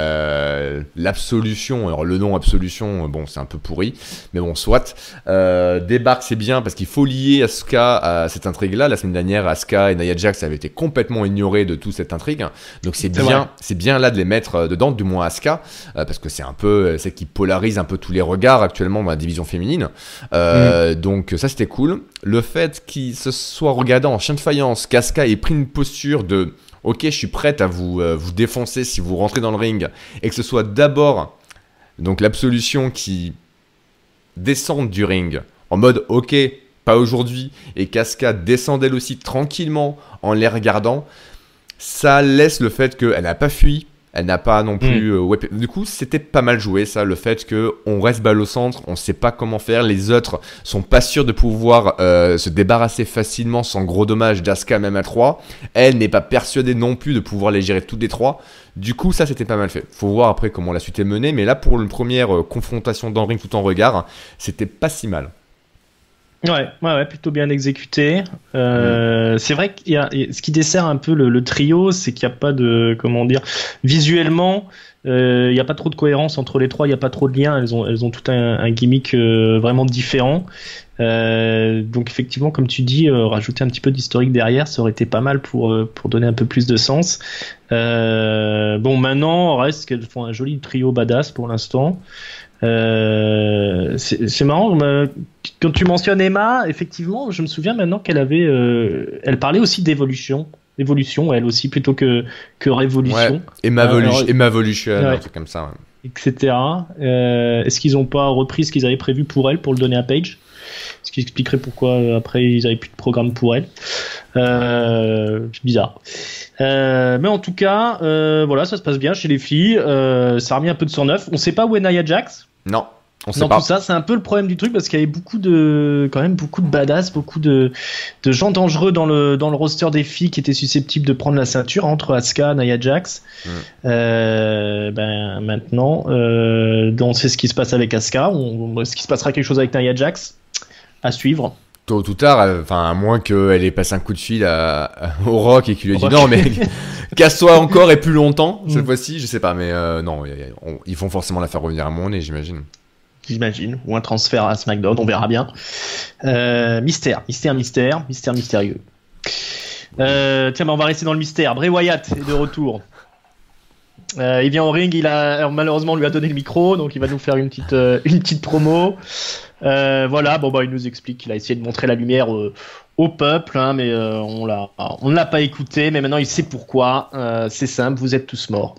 l'absolution, alors le nom absolution, bon c'est un peu pourri, mais bon soit, débarque, c'est bien parce qu'il faut lier Asuka à cette intrigue-là. La semaine dernière, Asuka et Nia Jax avaient été complètement ignorés de toute cette intrigue, donc c'est bien là de les mettre dedans, du moins Asuka, parce que c'est un peu celle qui polarise un peu tous les regards actuellement dans la division féminine. Donc ça c'était cool. Le fait qu'il se soit regardé en chien de faïence, qu'Asuka ait pris une posture de ok, je suis prête à vous défoncer si vous rentrez dans le ring, et que ce soit d'abord donc l'absolution qui descende du ring en mode ok, pas aujourd'hui, et qu'Asuka descend elle aussi tranquillement en les regardant, ça laisse le fait qu'elle n'a pas fui, Elle n'a pas non plus... Du coup, c'était pas mal joué, ça, le fait qu'on reste balle au centre, on sait pas comment faire, les autres sont pas sûrs de pouvoir se débarrasser facilement sans gros dommages d'Asuka même à 3. Elle n'est pas persuadée non plus de pouvoir les gérer toutes les 3. Du coup, ça, c'était pas mal fait. Faut voir après comment la suite est menée, mais là, pour une première confrontation dans le ring tout en regard, c'était pas si mal. Ouais, plutôt bien exécuté. C'est vrai qu'il y a ce qui dessert un peu le trio, c'est qu'il n'y a pas de, comment dire, visuellement, il n'y a pas trop de cohérence entre les trois, il n'y a pas trop de liens. Elles ont tout un gimmick vraiment différent. Donc effectivement, comme tu dis, rajouter un petit peu d'historique derrière, ça aurait été pas mal pour donner un peu plus de sens. Bon, maintenant, reste qu'elles font un joli trio badass pour l'instant. C'est marrant, quand tu mentionnes Emma, effectivement, je me souviens maintenant qu'elle avait, elle parlait aussi d'évolution, elle aussi plutôt que révolution. Ouais, Emma-volution, ouais. Un truc comme ça, ouais. Etc. Est-ce qu'ils n'ont pas repris ce qu'ils avaient prévu pour elle, pour le donner à Paige? Ce qui expliquerait pourquoi après ils n'avaient plus de programme pour elle. C'est bizarre. Mais en tout cas, voilà, ça se passe bien chez les filles. Ça a remis un peu de sang neuf. On ne sait pas où est Nia Jax. Non, on sait dans pas. Tout ça, c'est un peu le problème du truc parce qu'il y avait beaucoup de badass, beaucoup de gens dangereux dans le roster des filles qui étaient susceptibles de prendre la ceinture entre Asuka, Nia Jax. Maintenant, on sait ce qui se passe avec Asuka. Est-ce qu'il se passera quelque chose avec Nia Jax? À suivre. Tôt ou tout tard, à moins qu'elle ait passé un coup de fil au Rock et qu'il lui ait dit non, mais casse-toi encore et plus longtemps cette fois-ci, je sais pas, mais non, ils vont forcément la faire revenir à mon nez, j'imagine. Ou un transfert à SmackDown, on verra bien. Mystère mystérieux. Tiens, on va rester dans le mystère. Bray Wyatt est de retour. Il vient au ring, malheureusement on lui a donné le micro, donc il va nous faire une petite promo. Voilà, il nous explique qu'il a essayé de montrer la lumière au peuple, hein, mais on ne l'a pas écouté, mais maintenant il sait pourquoi. C'est simple, vous êtes tous morts.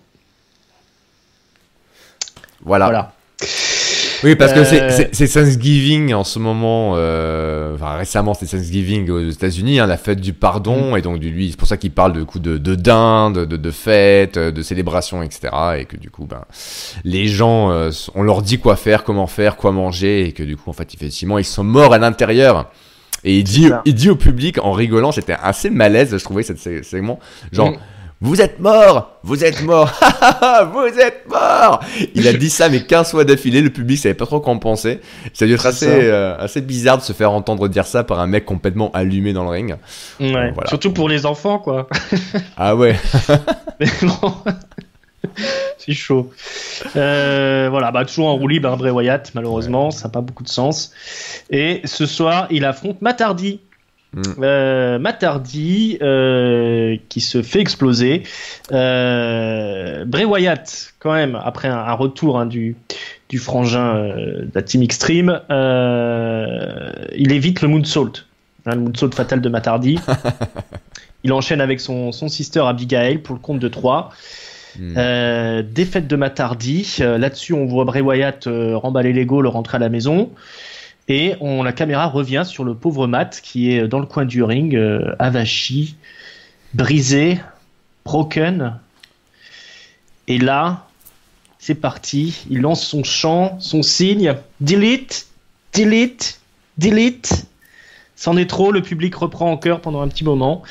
Voilà. Oui, parce que c'est Thanksgiving en ce moment. Récemment, c'était Thanksgiving aux États-Unis, hein, la fête du pardon, et donc lui, c'est pour ça qu'il parle de dinde, de fête, de célébration, etc. Et que du coup, les gens, on leur dit quoi faire, quoi manger, et que du coup, en fait, effectivement, ils sont morts à l'intérieur. Et il dit au public en rigolant, c'était assez malaise, je trouvais, ce segment, genre. Vous êtes mort, vous êtes mort. Il a dit ça mais 15 fois d'affilée, le public savait pas trop quoi en penser. Ça a dû être assez bizarre de se faire entendre dire ça par un mec complètement allumé dans le ring. Ouais, voilà. Surtout pour les enfants, quoi. Ah ouais. Mais bon, c'est chaud. Voilà, toujours en roue libre, Bray Wyatt, malheureusement, ça n'a pas beaucoup de sens. Et ce soir, il affronte Matt Hardy. Matt Hardy qui se fait exploser. Bray Wyatt, quand même, après un retour du frangin de la Team Extreme, il évite le moonsault, le moonsault fatal de Matt Hardy. Il enchaîne avec son sister Abigail pour le compte de 3. Défaite de Matt Hardy. Là-dessus, on voit Bray Wyatt remballer l'ego, le rentrer à la maison. Et la caméra revient sur le pauvre Matt qui est dans le coin du ring, avachi, brisé, broken. Et là, c'est parti. Il lance son chant, son signe. Delete, delete, delete. C'en est trop, le public reprend en chœur pendant un petit moment.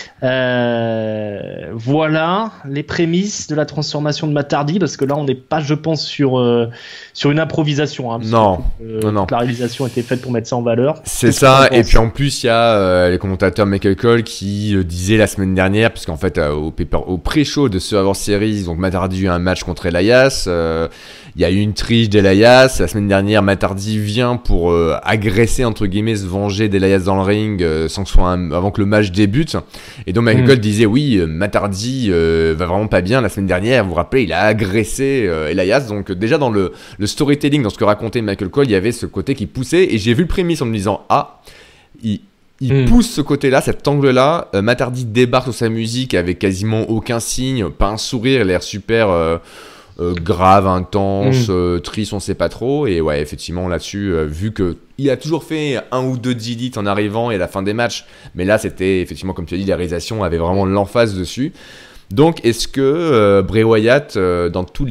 Voilà les prémices de la transformation de Matt Hardy, parce que là on n'est pas, je pense, sur une improvisation. Hein, non. La réalisation était faite pour mettre ça en valeur. C'est ça, et puis en plus il y a les commentateurs Michael Cole qui disaient la semaine dernière, parce qu'en fait au pré-show de Survivor Series, donc Matt Hardy a eu un match contre Elias, il y a eu une triche d'Elias. La semaine dernière, Matt Hardy vient pour agresser, entre guillemets, se venger d'Elias dans le ring sans que ce soit avant que le match débute. Et donc Michael Cole disait oui, Matt Hardy va vraiment pas bien. La semaine dernière, vous vous rappelez, il a agressé Elias. Donc déjà dans le storytelling, dans ce que racontait Michael Cole, il y avait ce côté qui poussait. Et j'ai vu le prémisse en me disant il pousse ce côté-là, cet angle-là. Matt Hardy débarque sur sa musique avec quasiment aucun signe, pas un sourire, l'air super grave, intense, triste, on sait pas trop. Et ouais, effectivement, là-dessus, vu que il a toujours fait un ou deux deletes en arrivant et à la fin des matchs, mais là, c'était effectivement, comme tu as dit, la réalisation avait vraiment l'emphase dessus. Donc, est-ce que Bray Wyatt, dans tous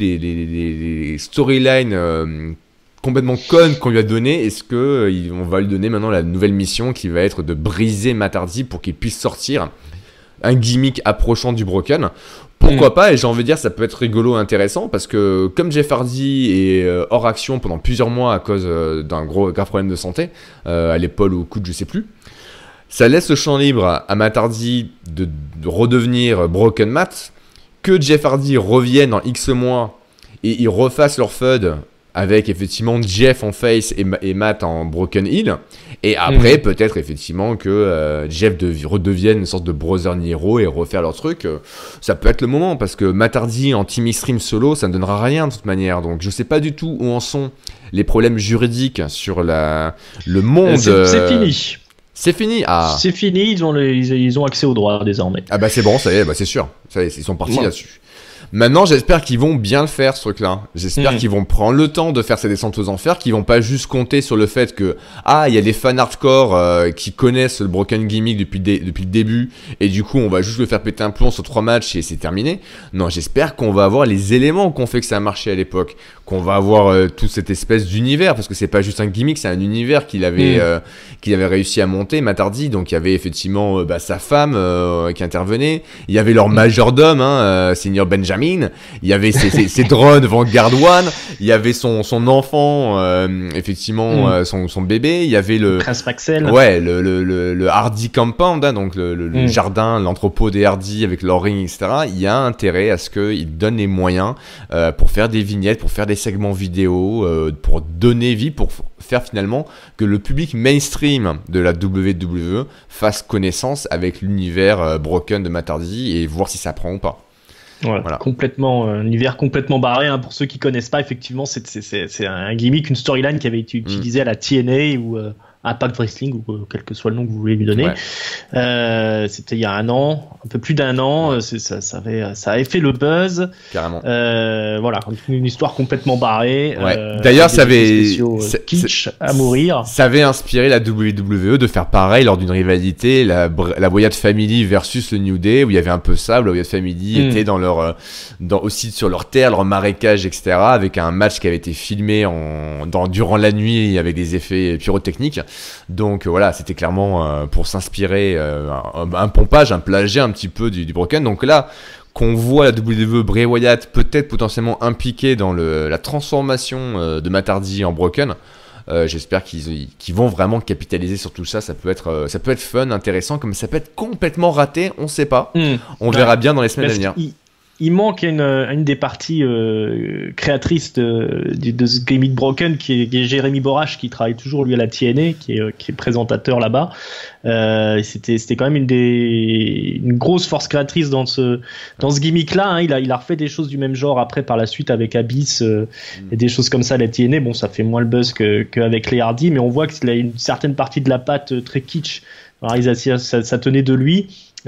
les storylines complètement connes qu'on lui a donné, est-ce que on va lui donner maintenant la nouvelle mission qui va être de briser Matt Hardy pour qu'il puisse sortir un gimmick approchant du Broken? Pourquoi pas? Et j'ai envie de dire, ça peut être rigolo et intéressant parce que comme Jeff Hardy est hors action pendant plusieurs mois à cause d'un grave problème de santé, à l'épaule ou au coude, je sais plus, ça laisse le champ libre à Matt Hardy de redevenir Broken Matt, que Jeff Hardy revienne dans X mois et ils refassent leur feud avec effectivement Jeff en face et Matt en Broken Heel, et après peut-être effectivement que Jeff redevienne une sorte de brother Nero et refaire leur truc. Ça peut être le moment parce que Matt Hardy en Team Extreme solo, ça ne donnera rien de toute manière. Donc je sais pas du tout où en sont les problèmes juridiques sur le monde. C'est fini. C'est fini. Ah. C'est fini. Ils ont accès aux droits désormais. Ah bah c'est bon, ça y est, bah c'est sûr. Ça y est, ils sont partis Ouais. là-dessus. Maintenant, j'espère qu'ils vont bien le faire, ce truc-là. J'espère qu'ils vont prendre le temps de faire ces descentes aux enfers, qu'ils vont pas juste compter sur le fait que, il y a des fans hardcore qui connaissent le Broken Gimmick depuis le début, et du coup, on va juste le faire péter un plomb sur 3 matchs et c'est terminé. Non, j'espère qu'on va avoir les éléments qui ont fait que ça a marché à l'époque, qu'on va avoir toute cette espèce d'univers, parce que c'est pas juste un gimmick, c'est un univers qu'il avait réussi à monter, Matt Hardy. Donc, il y avait effectivement sa femme qui intervenait, il y avait leur majordome, Senior Benjamin. Il y avait ses drones Vanguard One, il y avait son enfant, effectivement, son bébé, il y avait le Prince Maxel. Ouais, le Hardy Compound, donc le jardin, l'entrepôt des Hardy avec leur ring, etc. Il y a intérêt à ce qu'ils donnent les moyens pour faire des vignettes, pour faire des segments vidéo, pour donner vie, pour faire finalement que le public mainstream de la WWE fasse connaissance avec l'univers Broken de Matt Hardy et voir si ça prend ou pas. Ouais, voilà. Complètement, un univers complètement barré. Pour ceux qui connaissent pas, effectivement, c'est un gimmick, une storyline qui avait été utilisée à la TNA ou Impact Wrestling, ou quel que soit le nom que vous voulez lui donner. Ouais. C'était il y a un peu plus d'un an. Ça avait fait le buzz. Carrément. Voilà, une histoire complètement barrée. Ouais. D'ailleurs, ça avait kitsch à mourir. Ça avait inspiré la WWE de faire pareil lors d'une rivalité, la Wyatt Family versus le New Day, où il y avait un peu ça. La Wyatt Family était aussi sur leur terre, leur marécage, etc., avec un match qui avait été filmé durant la nuit avec des effets pyrotechniques. Donc voilà, c'était clairement pour s'inspirer un pompage, un plagiat un petit peu du Broken. Donc là, qu'on voit la WWE Bray Wyatt peut-être potentiellement impliqué dans la transformation de Matt Hardy en Broken, j'espère qu'ils vont vraiment capitaliser sur tout ça. Ça peut être fun, intéressant, comme ça peut être complètement raté, on sait pas. On verra bien dans les semaines à venir. Il manque une des parties créatrices de ce gimmick Broken qui est Jérémy Borash, qui travaille toujours lui à la TNA, qui est présentateur là-bas. C'était quand même une grosse force créatrice dans ce gimmick-là. Il a refait des choses du même genre après par la suite avec Abyss et des choses comme ça à la TNA. Bon, ça fait moins le buzz qu'avec les Hardy, mais on voit qu'il a une certaine partie de la patte très kitsch. Alors, ça tenait de lui.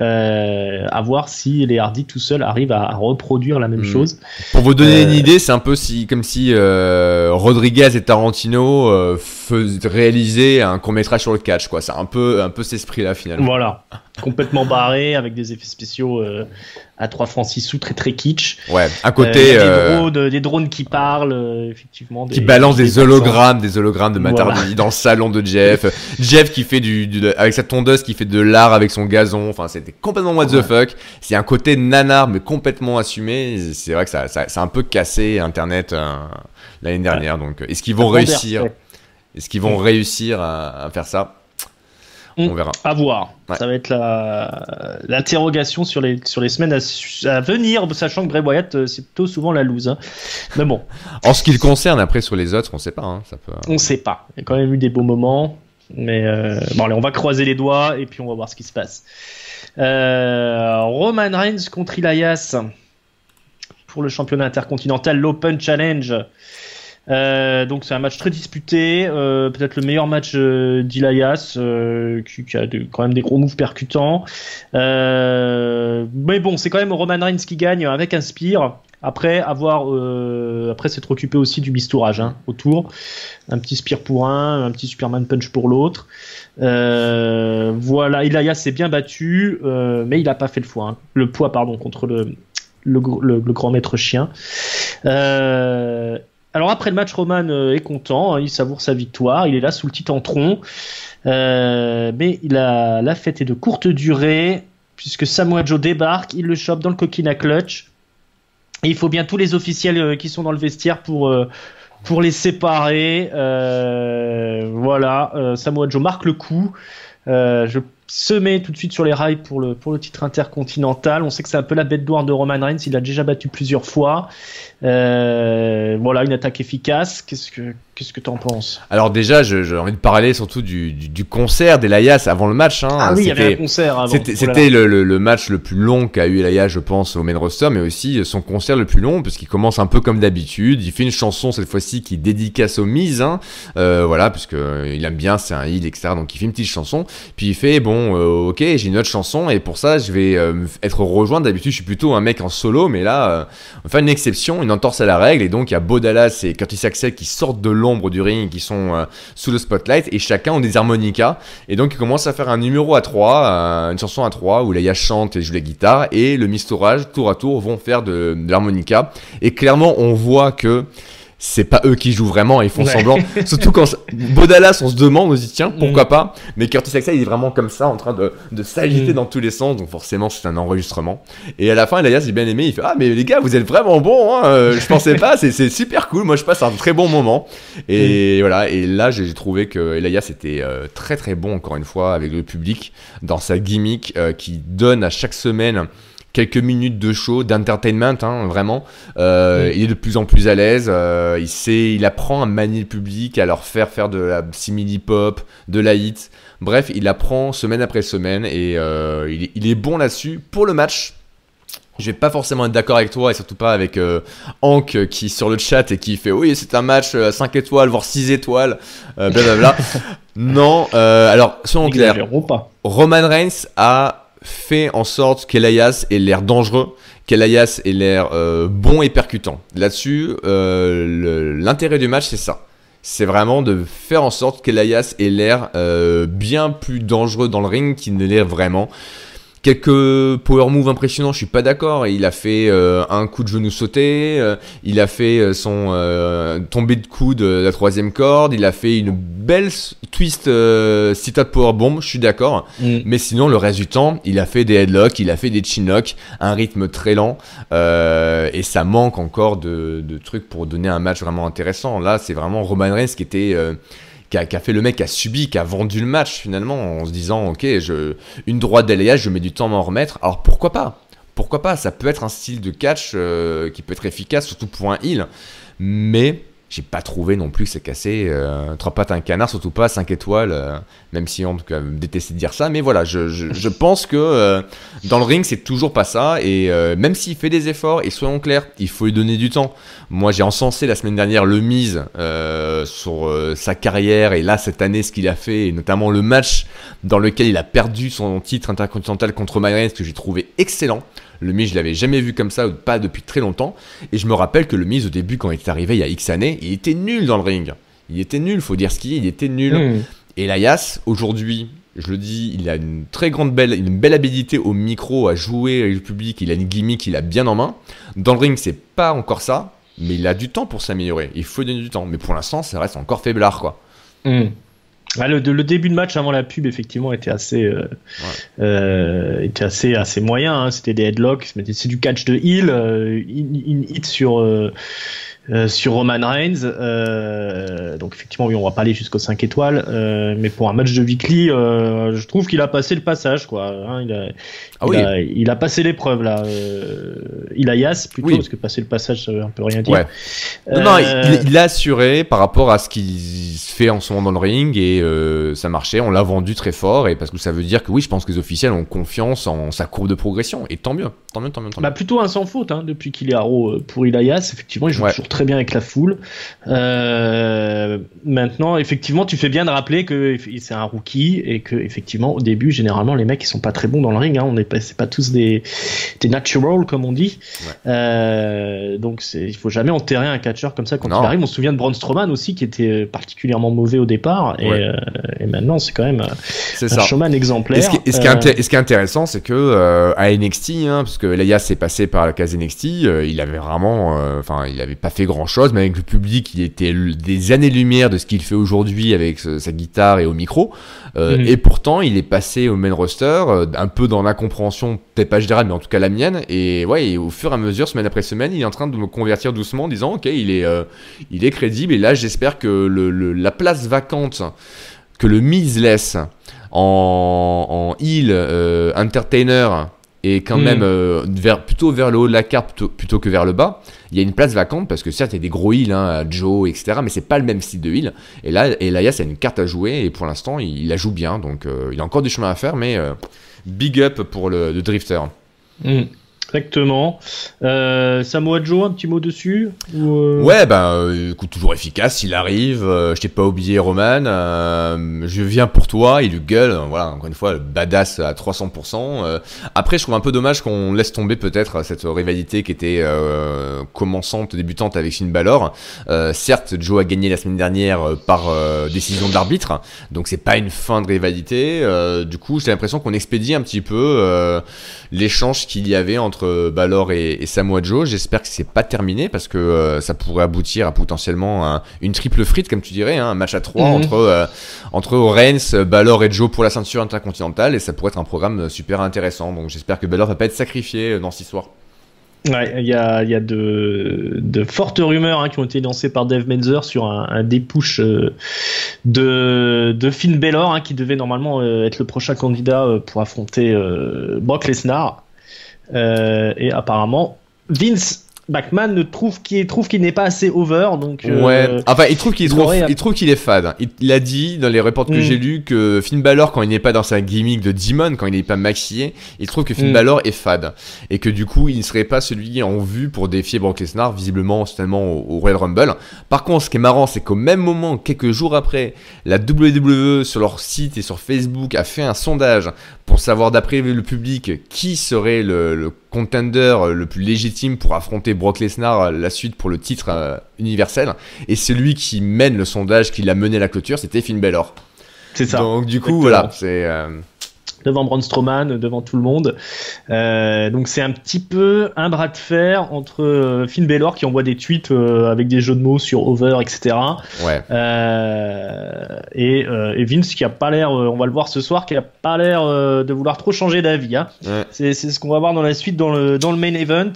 À voir si les Hardy tout seuls arrivent à reproduire la même chose. Pour vous donner une idée, c'est un peu comme si Rodriguez et Tarantino réalisaient un court-métrage sur le catch, quoi. C'est un peu cet esprit-là finalement. Voilà, complètement barré avec des effets spéciaux à 3 francs 6 sous, très très kitsch. Ouais, à côté des drones qui parlent, effectivement, qui balancent des hologrammes de Matt Hardy dans le salon de Jeff. Jeff qui fait avec sa tondeuse, qui fait de l'art avec son gazon. Enfin, c'était complètement what the fuck. C'est un côté nanar mais complètement assumé. C'est vrai que ça a un peu cassé Internet l'année dernière. Donc, est-ce qu'ils vont réussir à faire ça? On verra. À voir. Ouais. Ça va être l'interrogation sur les semaines à venir, sachant que Bray Wyatt, c'est plutôt souvent la loose. Hein. Mais bon. En ce qui le concerne, après sur les autres, on sait pas. Hein, ça peut... On sait pas. Il y a quand même eu des beaux moments. Mais bon, allez, on va croiser les doigts et puis on va voir ce qui se passe. Roman Reigns contre Elias pour le championnat intercontinental, l'Open Challenge. Donc c'est un match très disputé, peut-être le meilleur match d'Elias, qui a quand même des gros moves percutants. Mais bon, c'est quand même Roman Reigns qui gagne avec un spear. Après après s'être occupé aussi du bistourage autour, un petit spear pour un petit Superman punch pour l'autre. Voilà, Elias s'est bien battu, mais il a pas fait le poids contre le grand maître chien. Alors après le match, Roman est content, il savoure sa victoire, il est là sous le titantron, mais la fête est de courte durée puisque Samoa Joe débarque, il le chope dans le coquina clutch. Et il faut bien tous les officiels qui sont dans le vestiaire pour les séparer. Voilà, Samoa Joe marque le coup. Je se met tout de suite sur les rails pour le titre intercontinental. On sait que c'est un peu la bête noire de Roman Reigns. Il a déjà battu plusieurs fois. Voilà, une attaque efficace. Qu'est-ce que t'en penses? Alors déjà, j'ai envie de parler surtout du concert d'Elias avant le match. Ah oui, il y avait un concert avant. C'était le match le plus long qu'a eu Elias, je pense, au main roster, mais aussi son concert le plus long, parce qu'il commence un peu comme d'habitude. Il fait une chanson cette fois-ci qui dédicace aux Miz, voilà, puisque il aime bien, c'est un heel, etc. Donc il fait une petite chanson, puis il fait ok, j'ai une autre chanson, et pour ça je vais être rejoint. D'habitude je suis plutôt un mec en solo, mais là on fait une exception, une entorse à la règle, et donc il y a Bo Dallas et Curtis Axel qui sortent de l'ombre du ring, qui sont sous le spotlight, et chacun ont des harmonicas, et donc ils commencent à faire un numéro à 3, une chanson à 3 où Leia chante et joue la guitare, et le Mistourage tour à tour vont faire de l'harmonica, et clairement on voit que c'est pas eux qui jouent vraiment, ils font semblant. Surtout quand Bo Dallas, on se demande, on se dit tiens, pourquoi pas. Mais Curtis Axel, il est vraiment comme ça, en train de s'agiter dans tous les sens, donc forcément c'est un enregistrement. Et à la fin, Elias, j'ai bien aimé, il fait ah mais les gars, vous êtes vraiment bons, je pensais pas, c'est super cool, moi je passe un très bon moment. Et voilà, et là j'ai trouvé que Elias était très très bon encore une fois avec le public dans sa gimmick qui donne à chaque semaine quelques minutes de show, d'entertainment, vraiment. Il est de plus en plus à l'aise. Il apprend à manier le public, à leur faire de la simili-pop, de la hit. Bref, il apprend semaine après semaine et il est bon là-dessus. Pour le match, je vais pas forcément être d'accord avec toi et surtout pas avec Hank qui est sur le chat et qui fait oui, c'est un match 5 étoiles, voire 6 étoiles, blablabla. Non, alors, soyons clairs. Roman Reigns a fait en sorte qu'Elias ait l'air dangereux, qu'Elias ait l'air bon et percutant. Là-dessus, l'intérêt du match, c'est ça. C'est vraiment de faire en sorte qu'Elias ait l'air bien plus dangereux dans le ring qu'il ne l'est vraiment. Quelques power moves impressionnants, je suis pas d'accord. Il a fait un coup de genou sauté, il a fait son tombée de coude de la troisième corde, il a fait une belle twist sit-out powerbomb, je suis d'accord. Mais sinon, le reste du temps, il a fait des headlocks, il a fait des chin-locks, un rythme très lent, et ça manque encore de trucs pour donner un match vraiment intéressant. Là, c'est vraiment Roman Reigns qui était... Qui a fait le mec, qui a subi, qui a vendu le match finalement en se disant ok, une droite d'Elias, je mets du temps à m'en remettre. Alors pourquoi pas, ça peut être un style de catch qui peut être efficace, surtout pour un heel, mais j'ai pas trouvé non plus que c'est cassé 3 pattes à un canard, surtout pas 5 étoiles, même si on détestait de dire ça, mais voilà, je pense que dans le ring c'est toujours pas ça, et même s'il fait des efforts, et soyons clairs, il faut lui donner du temps. Moi j'ai encensé la semaine dernière le Miz sur sa carrière, et là cette année ce qu'il a fait, et notamment le match dans lequel il a perdu son titre intercontinental contre Roman Reigns, que j'ai trouvé excellent. Le Miz, je l'avais jamais vu comme ça, pas depuis très longtemps. Et je me rappelle que le Miz, au début, quand il est arrivé il y a X années, il était nul dans le ring. Il était nul, faut dire ce qu'il est, il était nul. Et Elias, aujourd'hui, je le dis, il a une belle habilité au micro, à jouer avec le public, il a une gimmick, il a bien en main. Dans le ring, c'est pas encore ça, mais il a du temps pour s'améliorer. Il faut donner du temps. Mais pour l'instant, ça reste encore faiblard, quoi. Le début de match avant la pub effectivement était assez moyen, c'était des headlocks, c'est du catch de heel, in hit sur Roman Reigns, donc effectivement oui, on va pas aller jusqu'aux 5 étoiles, mais pour un match de weekly, je trouve qu'il a passé le passage, quoi, il a passé l'épreuve là, Elias plutôt, parce que passer le passage ça veut un peu rien dire. Non, il a assuré par rapport à ce qui se fait en ce moment dans le ring, et ça marchait, on l'a vendu très fort, et parce que ça veut dire que oui, je pense que les officiels ont confiance en sa courbe de progression, et tant mieux. Tant mieux. Bah plutôt un sans faute depuis qu'il est à Raw pour Elias. Effectivement, il joue toujours très bien avec la foule. Maintenant, effectivement, tu fais bien de rappeler que c'est un rookie et que effectivement, au début, généralement, les mecs ils sont pas très bons dans le ring. C'est pas tous des natural comme on dit. Donc il faut jamais enterrer un catcheur comme ça quand il arrive. On se souvient de Braun Strowman aussi qui était particulièrement mauvais au départ et maintenant c'est quand même un showman exemplaire. Et ce qui est intéressant, c'est que à NXT, parce que Elias est passé par la case NXT, il avait vraiment, il avait pas fait grand chose, mais avec le public, il était des années-lumière de ce qu'il fait aujourd'hui avec sa guitare et au micro. Et pourtant, il est passé au main roster, un peu dans l'incompréhension, peut-être pas générale, mais en tout cas la mienne. Et au fur et à mesure, semaine après semaine, il est en train de me convertir doucement en disant, ok, il est crédible. Et là, j'espère que la place vacante que le Miz laisse en heel entertainer et quand même plutôt vers le haut de la carte plutôt que vers le bas, il y a une place vacante parce que certes il y a des gros heals, Joe, etc., mais c'est pas le même style de heal. Et là, Elias a une carte à jouer et pour l'instant il la joue bien, donc il a encore du chemin à faire, mais big up pour le drifter. Exactement. Samoa Joe, un petit mot dessus Ouais, écoute, toujours efficace, il arrive. Je t'ai pas oublié, Roman. Je viens pour toi, il lui gueule. Voilà, encore une fois, badass à 300%. Après, je trouve un peu dommage qu'on laisse tomber peut-être cette rivalité qui était commençante, débutante avec Finn Balor. Certes, Joe a gagné la semaine dernière par décision de l'arbitre, donc c'est pas une fin de rivalité. Du coup, j'ai l'impression qu'on expédie un petit peu l'échange qu'il y avait entre Balor et Samoa Joe. J'espère que c'est pas terminé parce que ça pourrait aboutir à potentiellement une triple frite, comme tu dirais, un match à 3 entre Reigns, Balor et Joe pour la ceinture intercontinentale, et ça pourrait être un programme super intéressant. Donc j'espère que Balor va pas être sacrifié dans cette histoire. Ouais, il y a de fortes rumeurs qui ont été lancées par Dave Meltzer sur un dépush de Finn Balor qui devait normalement être le prochain candidat pour affronter Brock Lesnar. Et apparemment Vince McMahon trouve qu'il n'est pas assez over, donc il trouve qu'il est fade. Il a dit dans les reports que j'ai lus que Finn Balor, quand il n'est pas dans sa gimmick de Demon, quand il n'est pas maquillé, il trouve que Finn Balor est fade et que du coup il ne serait pas celui en vue pour défier Brock Lesnar, visiblement certainement au Royal Rumble. Par contre, ce qui est marrant, c'est qu'au même moment, quelques jours après, la WWE sur leur site et sur Facebook a fait un sondage pour savoir d'après le public qui serait le contender le plus légitime pour affronter Brock Lesnar la suite pour le titre universel, et celui qui mène le sondage, qui l'a mené à la clôture, c'était Finn Balor. C'est ça. Donc du coup voilà, c'est devant Braun Strowman, devant tout le monde. Donc c'est un petit peu un bras de fer entre Finn Balor qui envoie des tweets avec des jeux de mots sur over, etc. Et Vince qui a pas l'air, on va le voir ce soir, qui a pas l'air de vouloir trop changer d'avis. C'est ce qu'on va voir dans la suite dans le main event.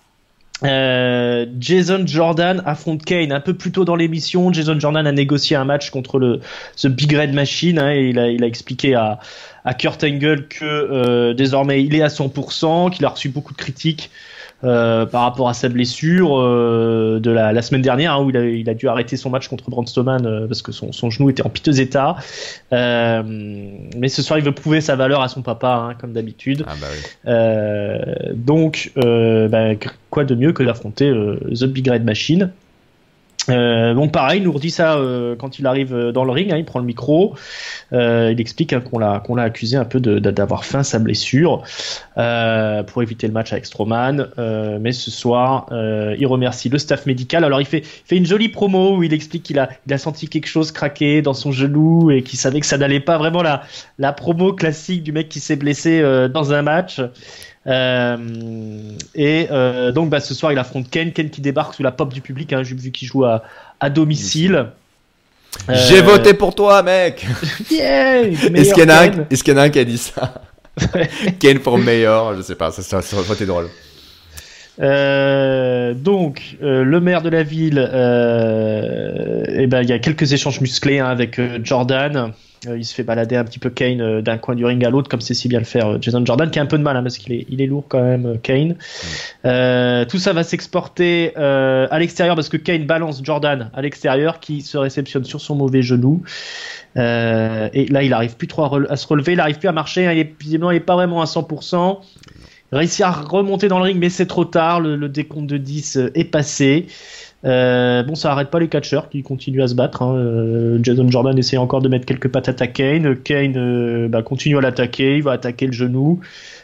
Jason Jordan affronte Kane un peu plus tôt dans l'émission. Jason Jordan a négocié un match contre The Big Red Machine, et il a expliqué à Kurt Angle que désormais il est à 100%, qu'il a reçu beaucoup de critiques par rapport à sa blessure de la semaine dernière, où il a dû arrêter son match contre Braun Strowman parce que son genou était en piteux état. Mais ce soir il veut prouver sa valeur à son papa, comme d'habitude. Donc quoi de mieux que d'affronter The Big Red Machine. Donc pareil, il nous redit ça quand il arrive dans le ring, il prend le micro, il explique qu'on l'a accusé un peu d'avoir feint sa blessure pour éviter le match avec Strowman, mais ce soir il remercie le staff médical. Alors il fait une jolie promo où il explique qu'il a senti quelque chose craquer dans son genou et qu'il savait que ça n'allait pas, vraiment la promo classique du mec qui s'est blessé dans un match. Donc ce soir il affronte Kane qui débarque sous la pop du public, vu qu'il joue à domicile. J'ai voté pour toi, mec. Yeah, est-ce qu'il y en a un qui a dit ça? Kane pour mayor, je sais pas, ça aurait été drôle. Donc le maire de la ville, il y a quelques échanges musclés avec Jordan. Il se fait balader un petit peu Kane d'un coin du ring à l'autre, comme c'est si bien le faire Jason Jordan, qui a un peu de mal parce qu'il est lourd quand même, Kane. Tout ça va s'exporter à l'extérieur parce que Kane balance Jordan à l'extérieur, qui se réceptionne sur son mauvais genou. Et là il arrive plus trop à se relever, il arrive plus à marcher, visiblement il est pas vraiment à 100%. réussit à remonter dans le ring, mais c'est trop tard. Le décompte de 10 est passé. Bon, ça arrête pas les catcheurs qui continuent à se battre. Jason Jordan essaie encore de mettre quelques patates à Kane. Kane continue à l'attaquer. Il va attaquer le genou.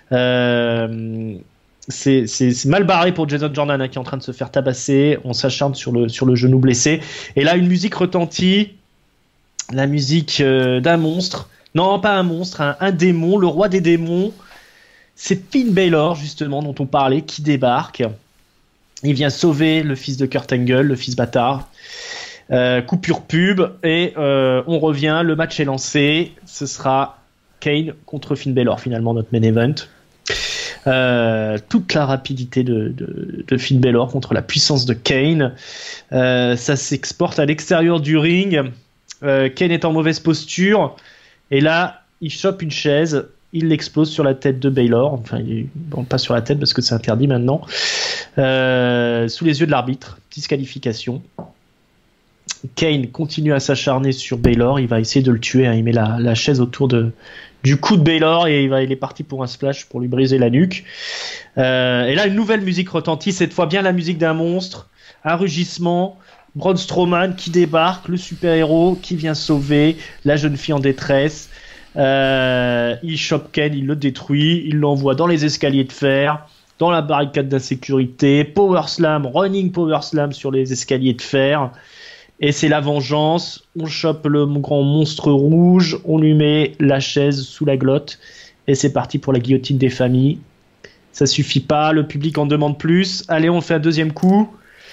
C'est mal barré pour Jason Jordan qui est en train de se faire tabasser. On s'acharne sur le genou blessé. Et là, une musique retentit. La musique d'un monstre. Non, pas un monstre, un démon, le roi des démons. C'est Finn Balor, justement, dont on parlait, qui débarque. Il vient sauver le fils de Kurt Angle, le fils bâtard. Coupure pub, et on revient, le match est lancé. Ce sera Kane contre Finn Balor, finalement, notre main event. Toute la rapidité de Finn Balor contre la puissance de Kane. Ça s'exporte à l'extérieur du ring. Kane est en mauvaise posture. Et là, il chope une chaise. Il l'explose sur la tête de Balor. Enfin, pas sur la tête parce que c'est interdit maintenant. Sous les yeux de l'arbitre. Disqualification. Kane continue à s'acharner sur Balor. Il va essayer de le tuer. Il met la chaise autour du cou de Balor et il est parti pour un splash pour lui briser la nuque. Et là, une nouvelle musique retentit. Cette fois, bien la musique d'un monstre. Un rugissement. Braun Strowman qui débarque. Le super-héros qui vient sauver la jeune fille en détresse. Il chope Kane, il le détruit, il l'envoie dans les escaliers de fer, dans la barricade d'insécurité, power slam, running power slam sur les escaliers de fer, et c'est la vengeance. On chope le grand monstre rouge, on lui met la chaise sous la glotte, et c'est parti pour la guillotine des familles. Ça suffit pas, le public en demande plus. Allez, on fait un deuxième coup.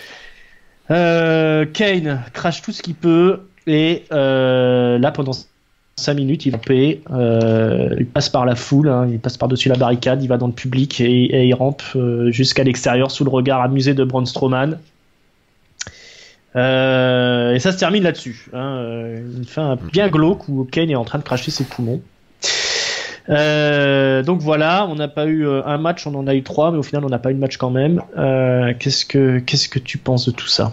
Kane crache tout ce qu'il peut, et là pendant 5 minutes, il va payer. Il passe par la foule, il passe par-dessus la barricade, il va dans le public et il rampe jusqu'à l'extérieur sous le regard amusé de Braun Strowman. Et ça se termine là-dessus. Une fin bien glauque où Kane est en train de cracher ses poumons. Donc voilà, on n'a pas eu un match, on en a eu 3, mais au final on n'a pas eu de match quand même. Qu'est-ce que tu penses de tout ça?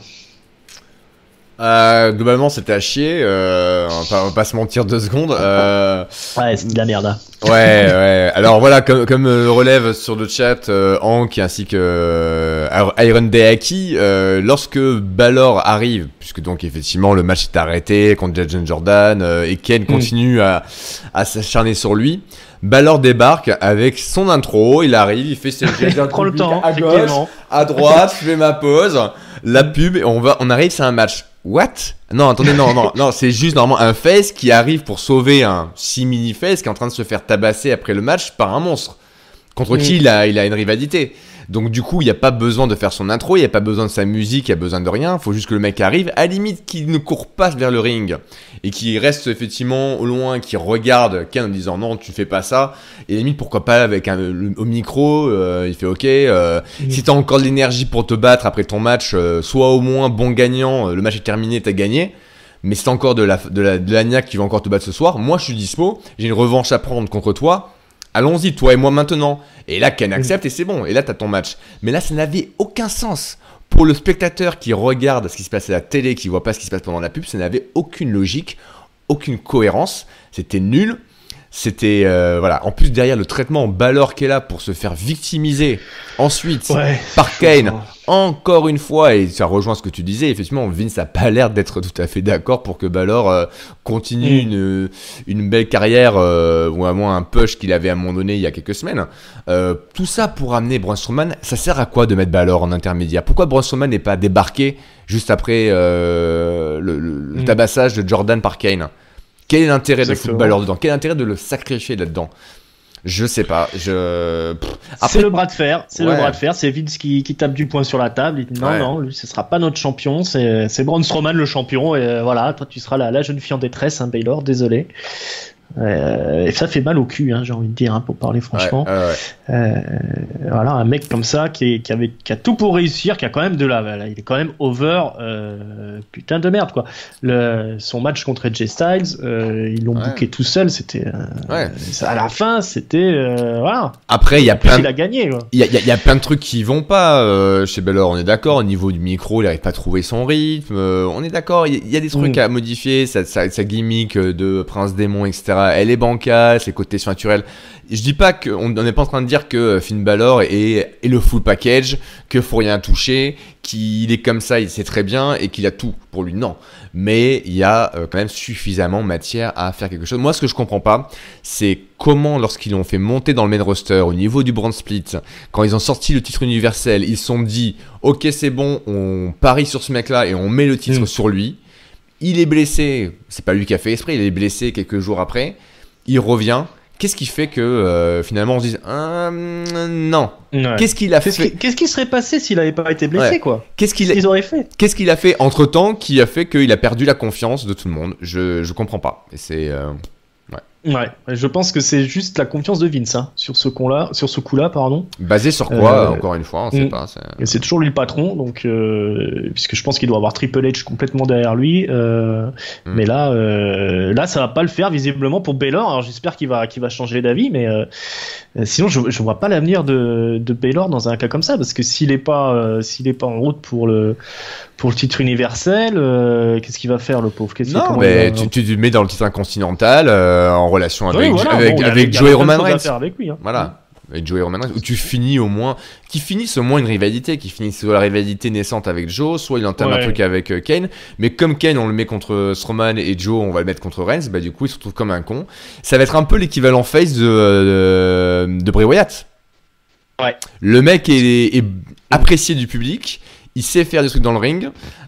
Globalement, c'était à chier. On va pas se mentir 2 secondes. Ouais, c'est de la merde. Ouais. Alors voilà, comme relève sur le chat Hank ainsi que Iron Deaki, lorsque Balor arrive, puisque donc effectivement le match est arrêté contre Jason Jordan et Kane continue à s'acharner sur lui. Balor débarque avec son intro, il arrive, il fait ses gestes prend le temps, à gauche, à droite, je fais ma pause, la pub et on arrive, c'est un match. What? Non, attendez, non, c'est juste normalement un face qui arrive pour sauver un simili face qui est en train de se faire tabasser après le match par un monstre contre qui il a une rivalité. Donc du coup, il n'y a pas besoin de faire son intro, il n'y a pas besoin de sa musique, il n'y a besoin de rien. Il faut juste que le mec arrive, à la limite qu'il ne court pas vers le ring et qu'il reste effectivement au loin, qu'il regarde Ken en disant non, tu fais pas ça. Et à la limite, pourquoi pas avec au micro, il fait ok. Si t'as encore de l'énergie pour te battre après ton match, sois au moins bon gagnant. Le match est terminé, t'as gagné. Mais si t'as encore de la niaque qui va encore te battre ce soir, moi je suis dispo. J'ai une revanche à prendre contre toi. Allons-y, toi et moi maintenant. Et là, Ken accepte et c'est bon. Et là, t'as ton match. Mais là, ça n'avait aucun sens. Pour le spectateur qui regarde ce qui se passe à la télé, qui voit pas ce qui se passe pendant la pub, ça n'avait aucune logique, aucune cohérence. C'était nul. C'était voilà. En plus derrière le traitement Balor qui est là pour se faire victimiser ensuite par Kane encore une fois, et ça rejoint ce que tu disais, effectivement Vince a pas l'air d'être tout à fait d'accord pour que Balor continue une belle carrière ou à moins un push qu'il avait à un moment donné il y a quelques semaines. Tout ça pour amener Braun Strowman. Ça sert à quoi de mettre Balor en intermédiaire? Pourquoi Braun Strowman n'est pas débarqué juste après le tabassage de Jordan par Kane? Quel est l'intérêt de foutre Balor dedans? Quel est l'intérêt de le sacrifier là-dedans? Je sais pas. Après, c'est le bras de fer. C'est le bras de fer. C'est Vince qui tape du poing sur la table. Il dit non, lui, ce sera pas notre champion. C'est Braun Strowman le champion. Et voilà, toi, tu seras la jeune fille en détresse, Balor. Désolé. Et ça fait mal au cul, j'ai envie de dire, pour parler franchement. Voilà, un mec comme ça qui a tout pour réussir, qui a quand même il est quand même over, putain de merde quoi. Son match contre AJ Styles, ils l'ont booké tout seul, c'était à la fin, c'était voilà. Après il y a plein, il a gagné quoi. Il y a plein de trucs qui vont pas chez Balor, on est d'accord. Au niveau du micro, il arrive pas à trouver son rythme. On est d'accord. Il y a des trucs à modifier, sa gimmick de prince démon, etc. fois, elle est bancale, ses côtés surnaturels. Je dis pas on n'est pas en train de dire que Finn Balor est le full package, que faut rien toucher, qu'il est comme ça, il sait très bien et qu'il a tout pour lui. Non, mais il y a quand même suffisamment matière à faire quelque chose. Moi, ce que je comprends pas, c'est comment, lorsqu'ils l'ont fait monter dans le main roster au niveau du brand split, quand ils ont sorti le titre universel, ils se sont dit, ok, c'est bon, on parie sur ce mec-là et on met le titre sur lui. Il est blessé, c'est pas lui qui a fait esprit, il est blessé quelques jours après, il revient. Qu'est-ce qui fait que finalement on se dise non. Ouais. Qu'est-ce qu'il a fait? Qu'est-ce qui serait passé s'il n'avait pas été blessé, quoi? Qu'est-ce qu'ils auraient fait? Qu'est-ce qu'il a fait entre-temps qui a fait qu'il a perdu la confiance de tout le monde? Je comprends pas. Et c'est Ouais, je pense que c'est juste la confiance de Vince sur ce coup-là, pardon. Basé sur quoi, encore une fois, on sait pas. Et c'est toujours lui le patron, donc puisque je pense qu'il doit avoir Triple H complètement derrière lui. Mais là, ça va pas le faire visiblement pour Baylor. Alors j'espère qu'il va changer d'avis, mais sinon je vois pas l'avenir de Baylor dans un cas comme ça, parce que s'il est pas en route pour le titre universel, qu'est-ce qu'il va faire, le pauvre? Non, mais tu le mets dans le titre intercontinental en relation avec Joe et Roman Reigns. Avec lui, hein. Voilà, avec Joe et Roman Reigns, où tu finis au moins, qu'ils finissent au moins une rivalité, qu'ils finissent soit la rivalité naissante avec Joe, soit il entame un truc avec Kane. Mais comme Kane, on le met contre Strowman et Joe, on va le mettre contre Reigns, bah du coup, il se retrouve comme un con. Ça va être un peu l'équivalent face de Bray Wyatt. Ouais. Le mec est apprécié du public. Il sait faire des trucs dans le ring,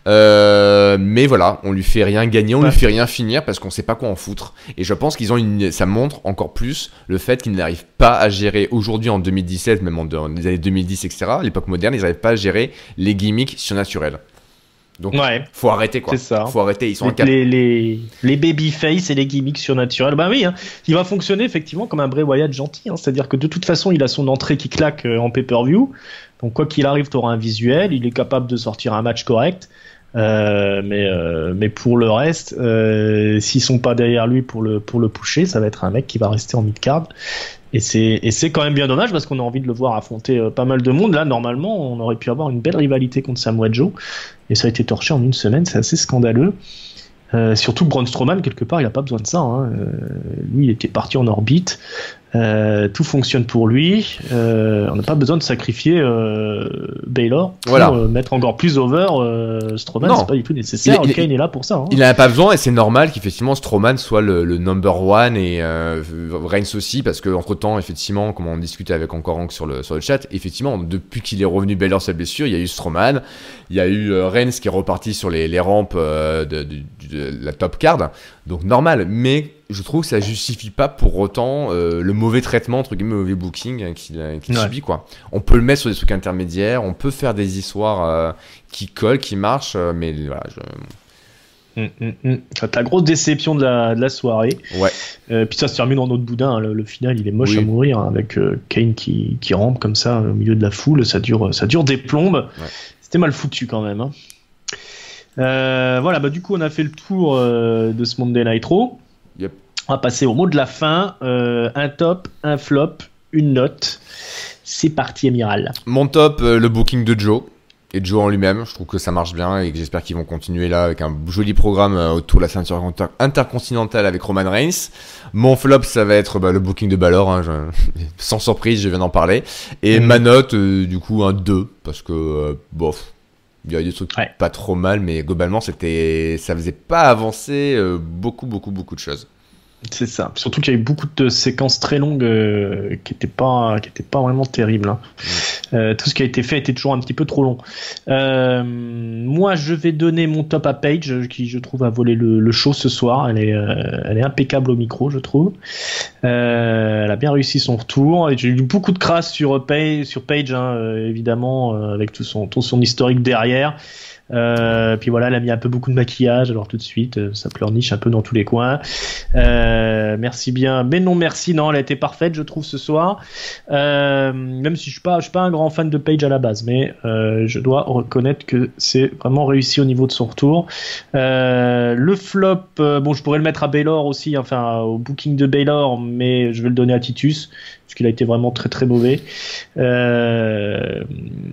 mais voilà, on lui fait rien gagner, on lui fait rien finir parce qu'on sait pas quoi en foutre. Et je pense ça montre encore plus le fait qu'ils n'arrivent pas à gérer aujourd'hui en 2017, même dans les années 2010, etc., l'époque moderne, ils n'arrivent pas à gérer les gimmicks surnaturels. Donc, faut arrêter, quoi. C'est ça. Faut arrêter, ils sont les babyface et les gimmicks surnaturels. Bah oui, hein. Il va fonctionner effectivement comme un Bray Wyatt gentil, hein. C'est-à-dire que de toute façon, il a son entrée qui claque en pay-per-view. Donc quoi qu'il arrive, tu auras un visuel, il est capable de sortir un match correct, mais pour le reste, s'ils sont pas derrière lui pour le pusher, ça va être un mec qui va rester en mid-card. Et c'est quand même bien dommage parce qu'on a envie de le voir affronter pas mal de monde. Là, normalement, on aurait pu avoir une belle rivalité contre Samoa Joe, et ça a été torché en une semaine, c'est assez scandaleux. Surtout Braun Strowman, quelque part, il a pas besoin de ça, hein. Lui, il était parti en orbite. Tout fonctionne pour lui. On n'a pas besoin de sacrifier Baylor pour mettre encore plus over Strowman. C'est pas du tout nécessaire. Kane est là pour ça, hein. Il n'en a pas besoin, et c'est normal qu'effectivement Strowman soit le number one, et Reigns aussi, parce que entre temps, effectivement, comme on discutait avec encore Hank sur le chat, effectivement, depuis qu'il est revenu Baylor sa blessure, il y a eu Strowman, il y a eu Reigns qui est reparti sur les rampes de la top card, donc normal. Mais je trouve que ça justifie pas pour autant le mauvais traitement, entre guillemets, mauvais booking qu'il subit, quoi. On peut le mettre sur des trucs intermédiaires, on peut faire des histoires qui collent, qui marchent, mais voilà, Ta grosse déception de la soirée. Ouais. Puis ça se termine en autre boudin, hein. Le final, il est moche à mourir, hein, avec Kane qui rampe comme ça au milieu de la foule. Ça dure des plombes. Ouais. C'était mal foutu quand même, hein. Voilà, du coup, on a fait le tour de ce Monday Night Raw. Yep. On va passer au mot de la fin. Un top, un flop, une note. C'est parti, Amiral. Mon top, le booking de Joe. Et Joe en lui-même. Je trouve que ça marche bien et que j'espère qu'ils vont continuer là avec un joli programme autour de la ceinture intercontinentale avec Roman Reigns. Mon flop, ça va être le booking de Balor. Hein, sans surprise, je viens d'en parler. Et ma note, du coup, un 2. Parce que, bof. Il y a eu des trucs pas trop mal, mais globalement, ça faisait pas avancer beaucoup de choses. C'est ça. Surtout qu'il y a eu beaucoup de séquences très longues qui étaient pas vraiment terribles, hein. Tout ce qui a été fait était toujours un petit peu trop long. Moi, je vais donner mon top à Paige, qui je trouve a volé le show ce soir. Elle est impeccable au micro, je trouve. Elle a bien réussi son retour. Et j'ai eu beaucoup de crasse sur Paige, hein, évidemment, avec tout son historique derrière. Puis voilà, elle a mis un peu beaucoup de maquillage, alors tout de suite ça pleurniche un peu dans tous les coins. Merci bien, mais non merci, non, elle a été parfaite, je trouve, ce soir. Même si je suis pas un grand fan de Paige à la base, mais je dois reconnaître que c'est vraiment réussi au niveau de son retour. Le flop, je pourrais le mettre à Baylor aussi, enfin au booking de Baylor, mais je vais le donner à Titus parce qu'il a été vraiment très très mauvais.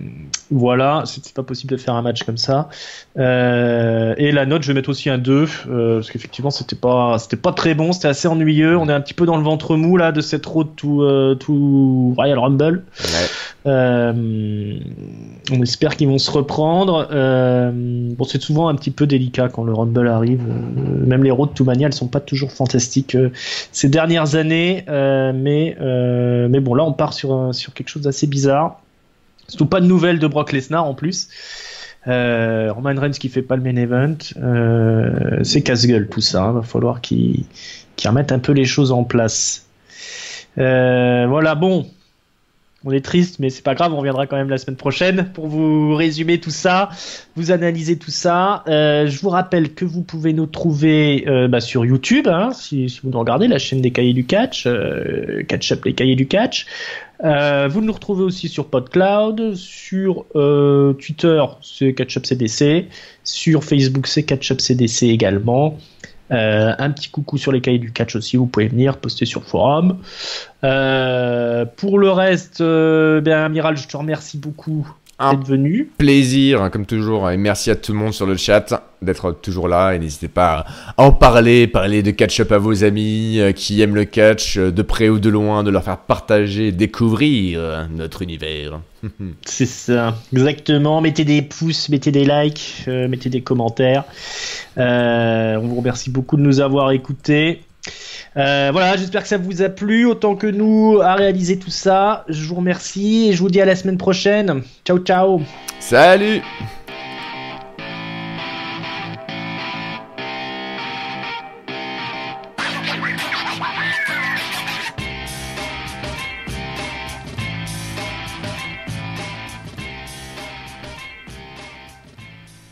Voilà, c'était pas possible de faire un match comme ça. Et la note, je vais mettre aussi un 2, parce qu'effectivement, c'était pas très bon, c'était assez ennuyeux. On est un petit peu dans le ventre mou là de cette road to Royal Rumble. On espère qu'ils vont se reprendre. Bon, c'est souvent un petit peu délicat quand le Rumble arrive. Même les road to Mania, elles sont pas toujours fantastiques ces dernières années. Mais bon, là, on part sur quelque chose d'assez bizarre. Surtout pas de nouvelles de Brock Lesnar en plus. Roman Reigns qui fait pas le main event. C'est casse-gueule tout ça. Va falloir qu'ils remettent un peu les choses en place. Voilà, bon. On est triste, mais c'est pas grave, on reviendra quand même la semaine prochaine pour vous résumer tout ça, vous analyser tout ça. Je vous rappelle que vous pouvez nous trouver sur YouTube, hein, si vous nous regardez, la chaîne des Cahiers du Catch, Catch Up les Cahiers du Catch. Vous nous retrouvez aussi sur PodCloud, sur Twitter, c'est Catch Up CDC, sur Facebook, c'est Catch Up CDC également. Un petit coucou sur les Cahiers du Catch aussi, vous pouvez venir poster sur le forum. Pour le reste, Amiral, je te remercie beaucoup d'être venu. Plaisir, comme toujours, et merci à tout le monde sur le chat d'être toujours là, et n'hésitez pas à en parler de catch-up à vos amis qui aiment le catch, de près ou de loin, de leur faire partager, découvrir notre univers. C'est ça, exactement. Mettez des pouces, mettez des likes, mettez des commentaires. On vous remercie beaucoup de nous avoir écoutés. Voilà, j'espère que ça vous a plu autant que nous à réaliser tout ça. Je vous remercie et je vous dis à la semaine prochaine. Ciao, ciao. Salut.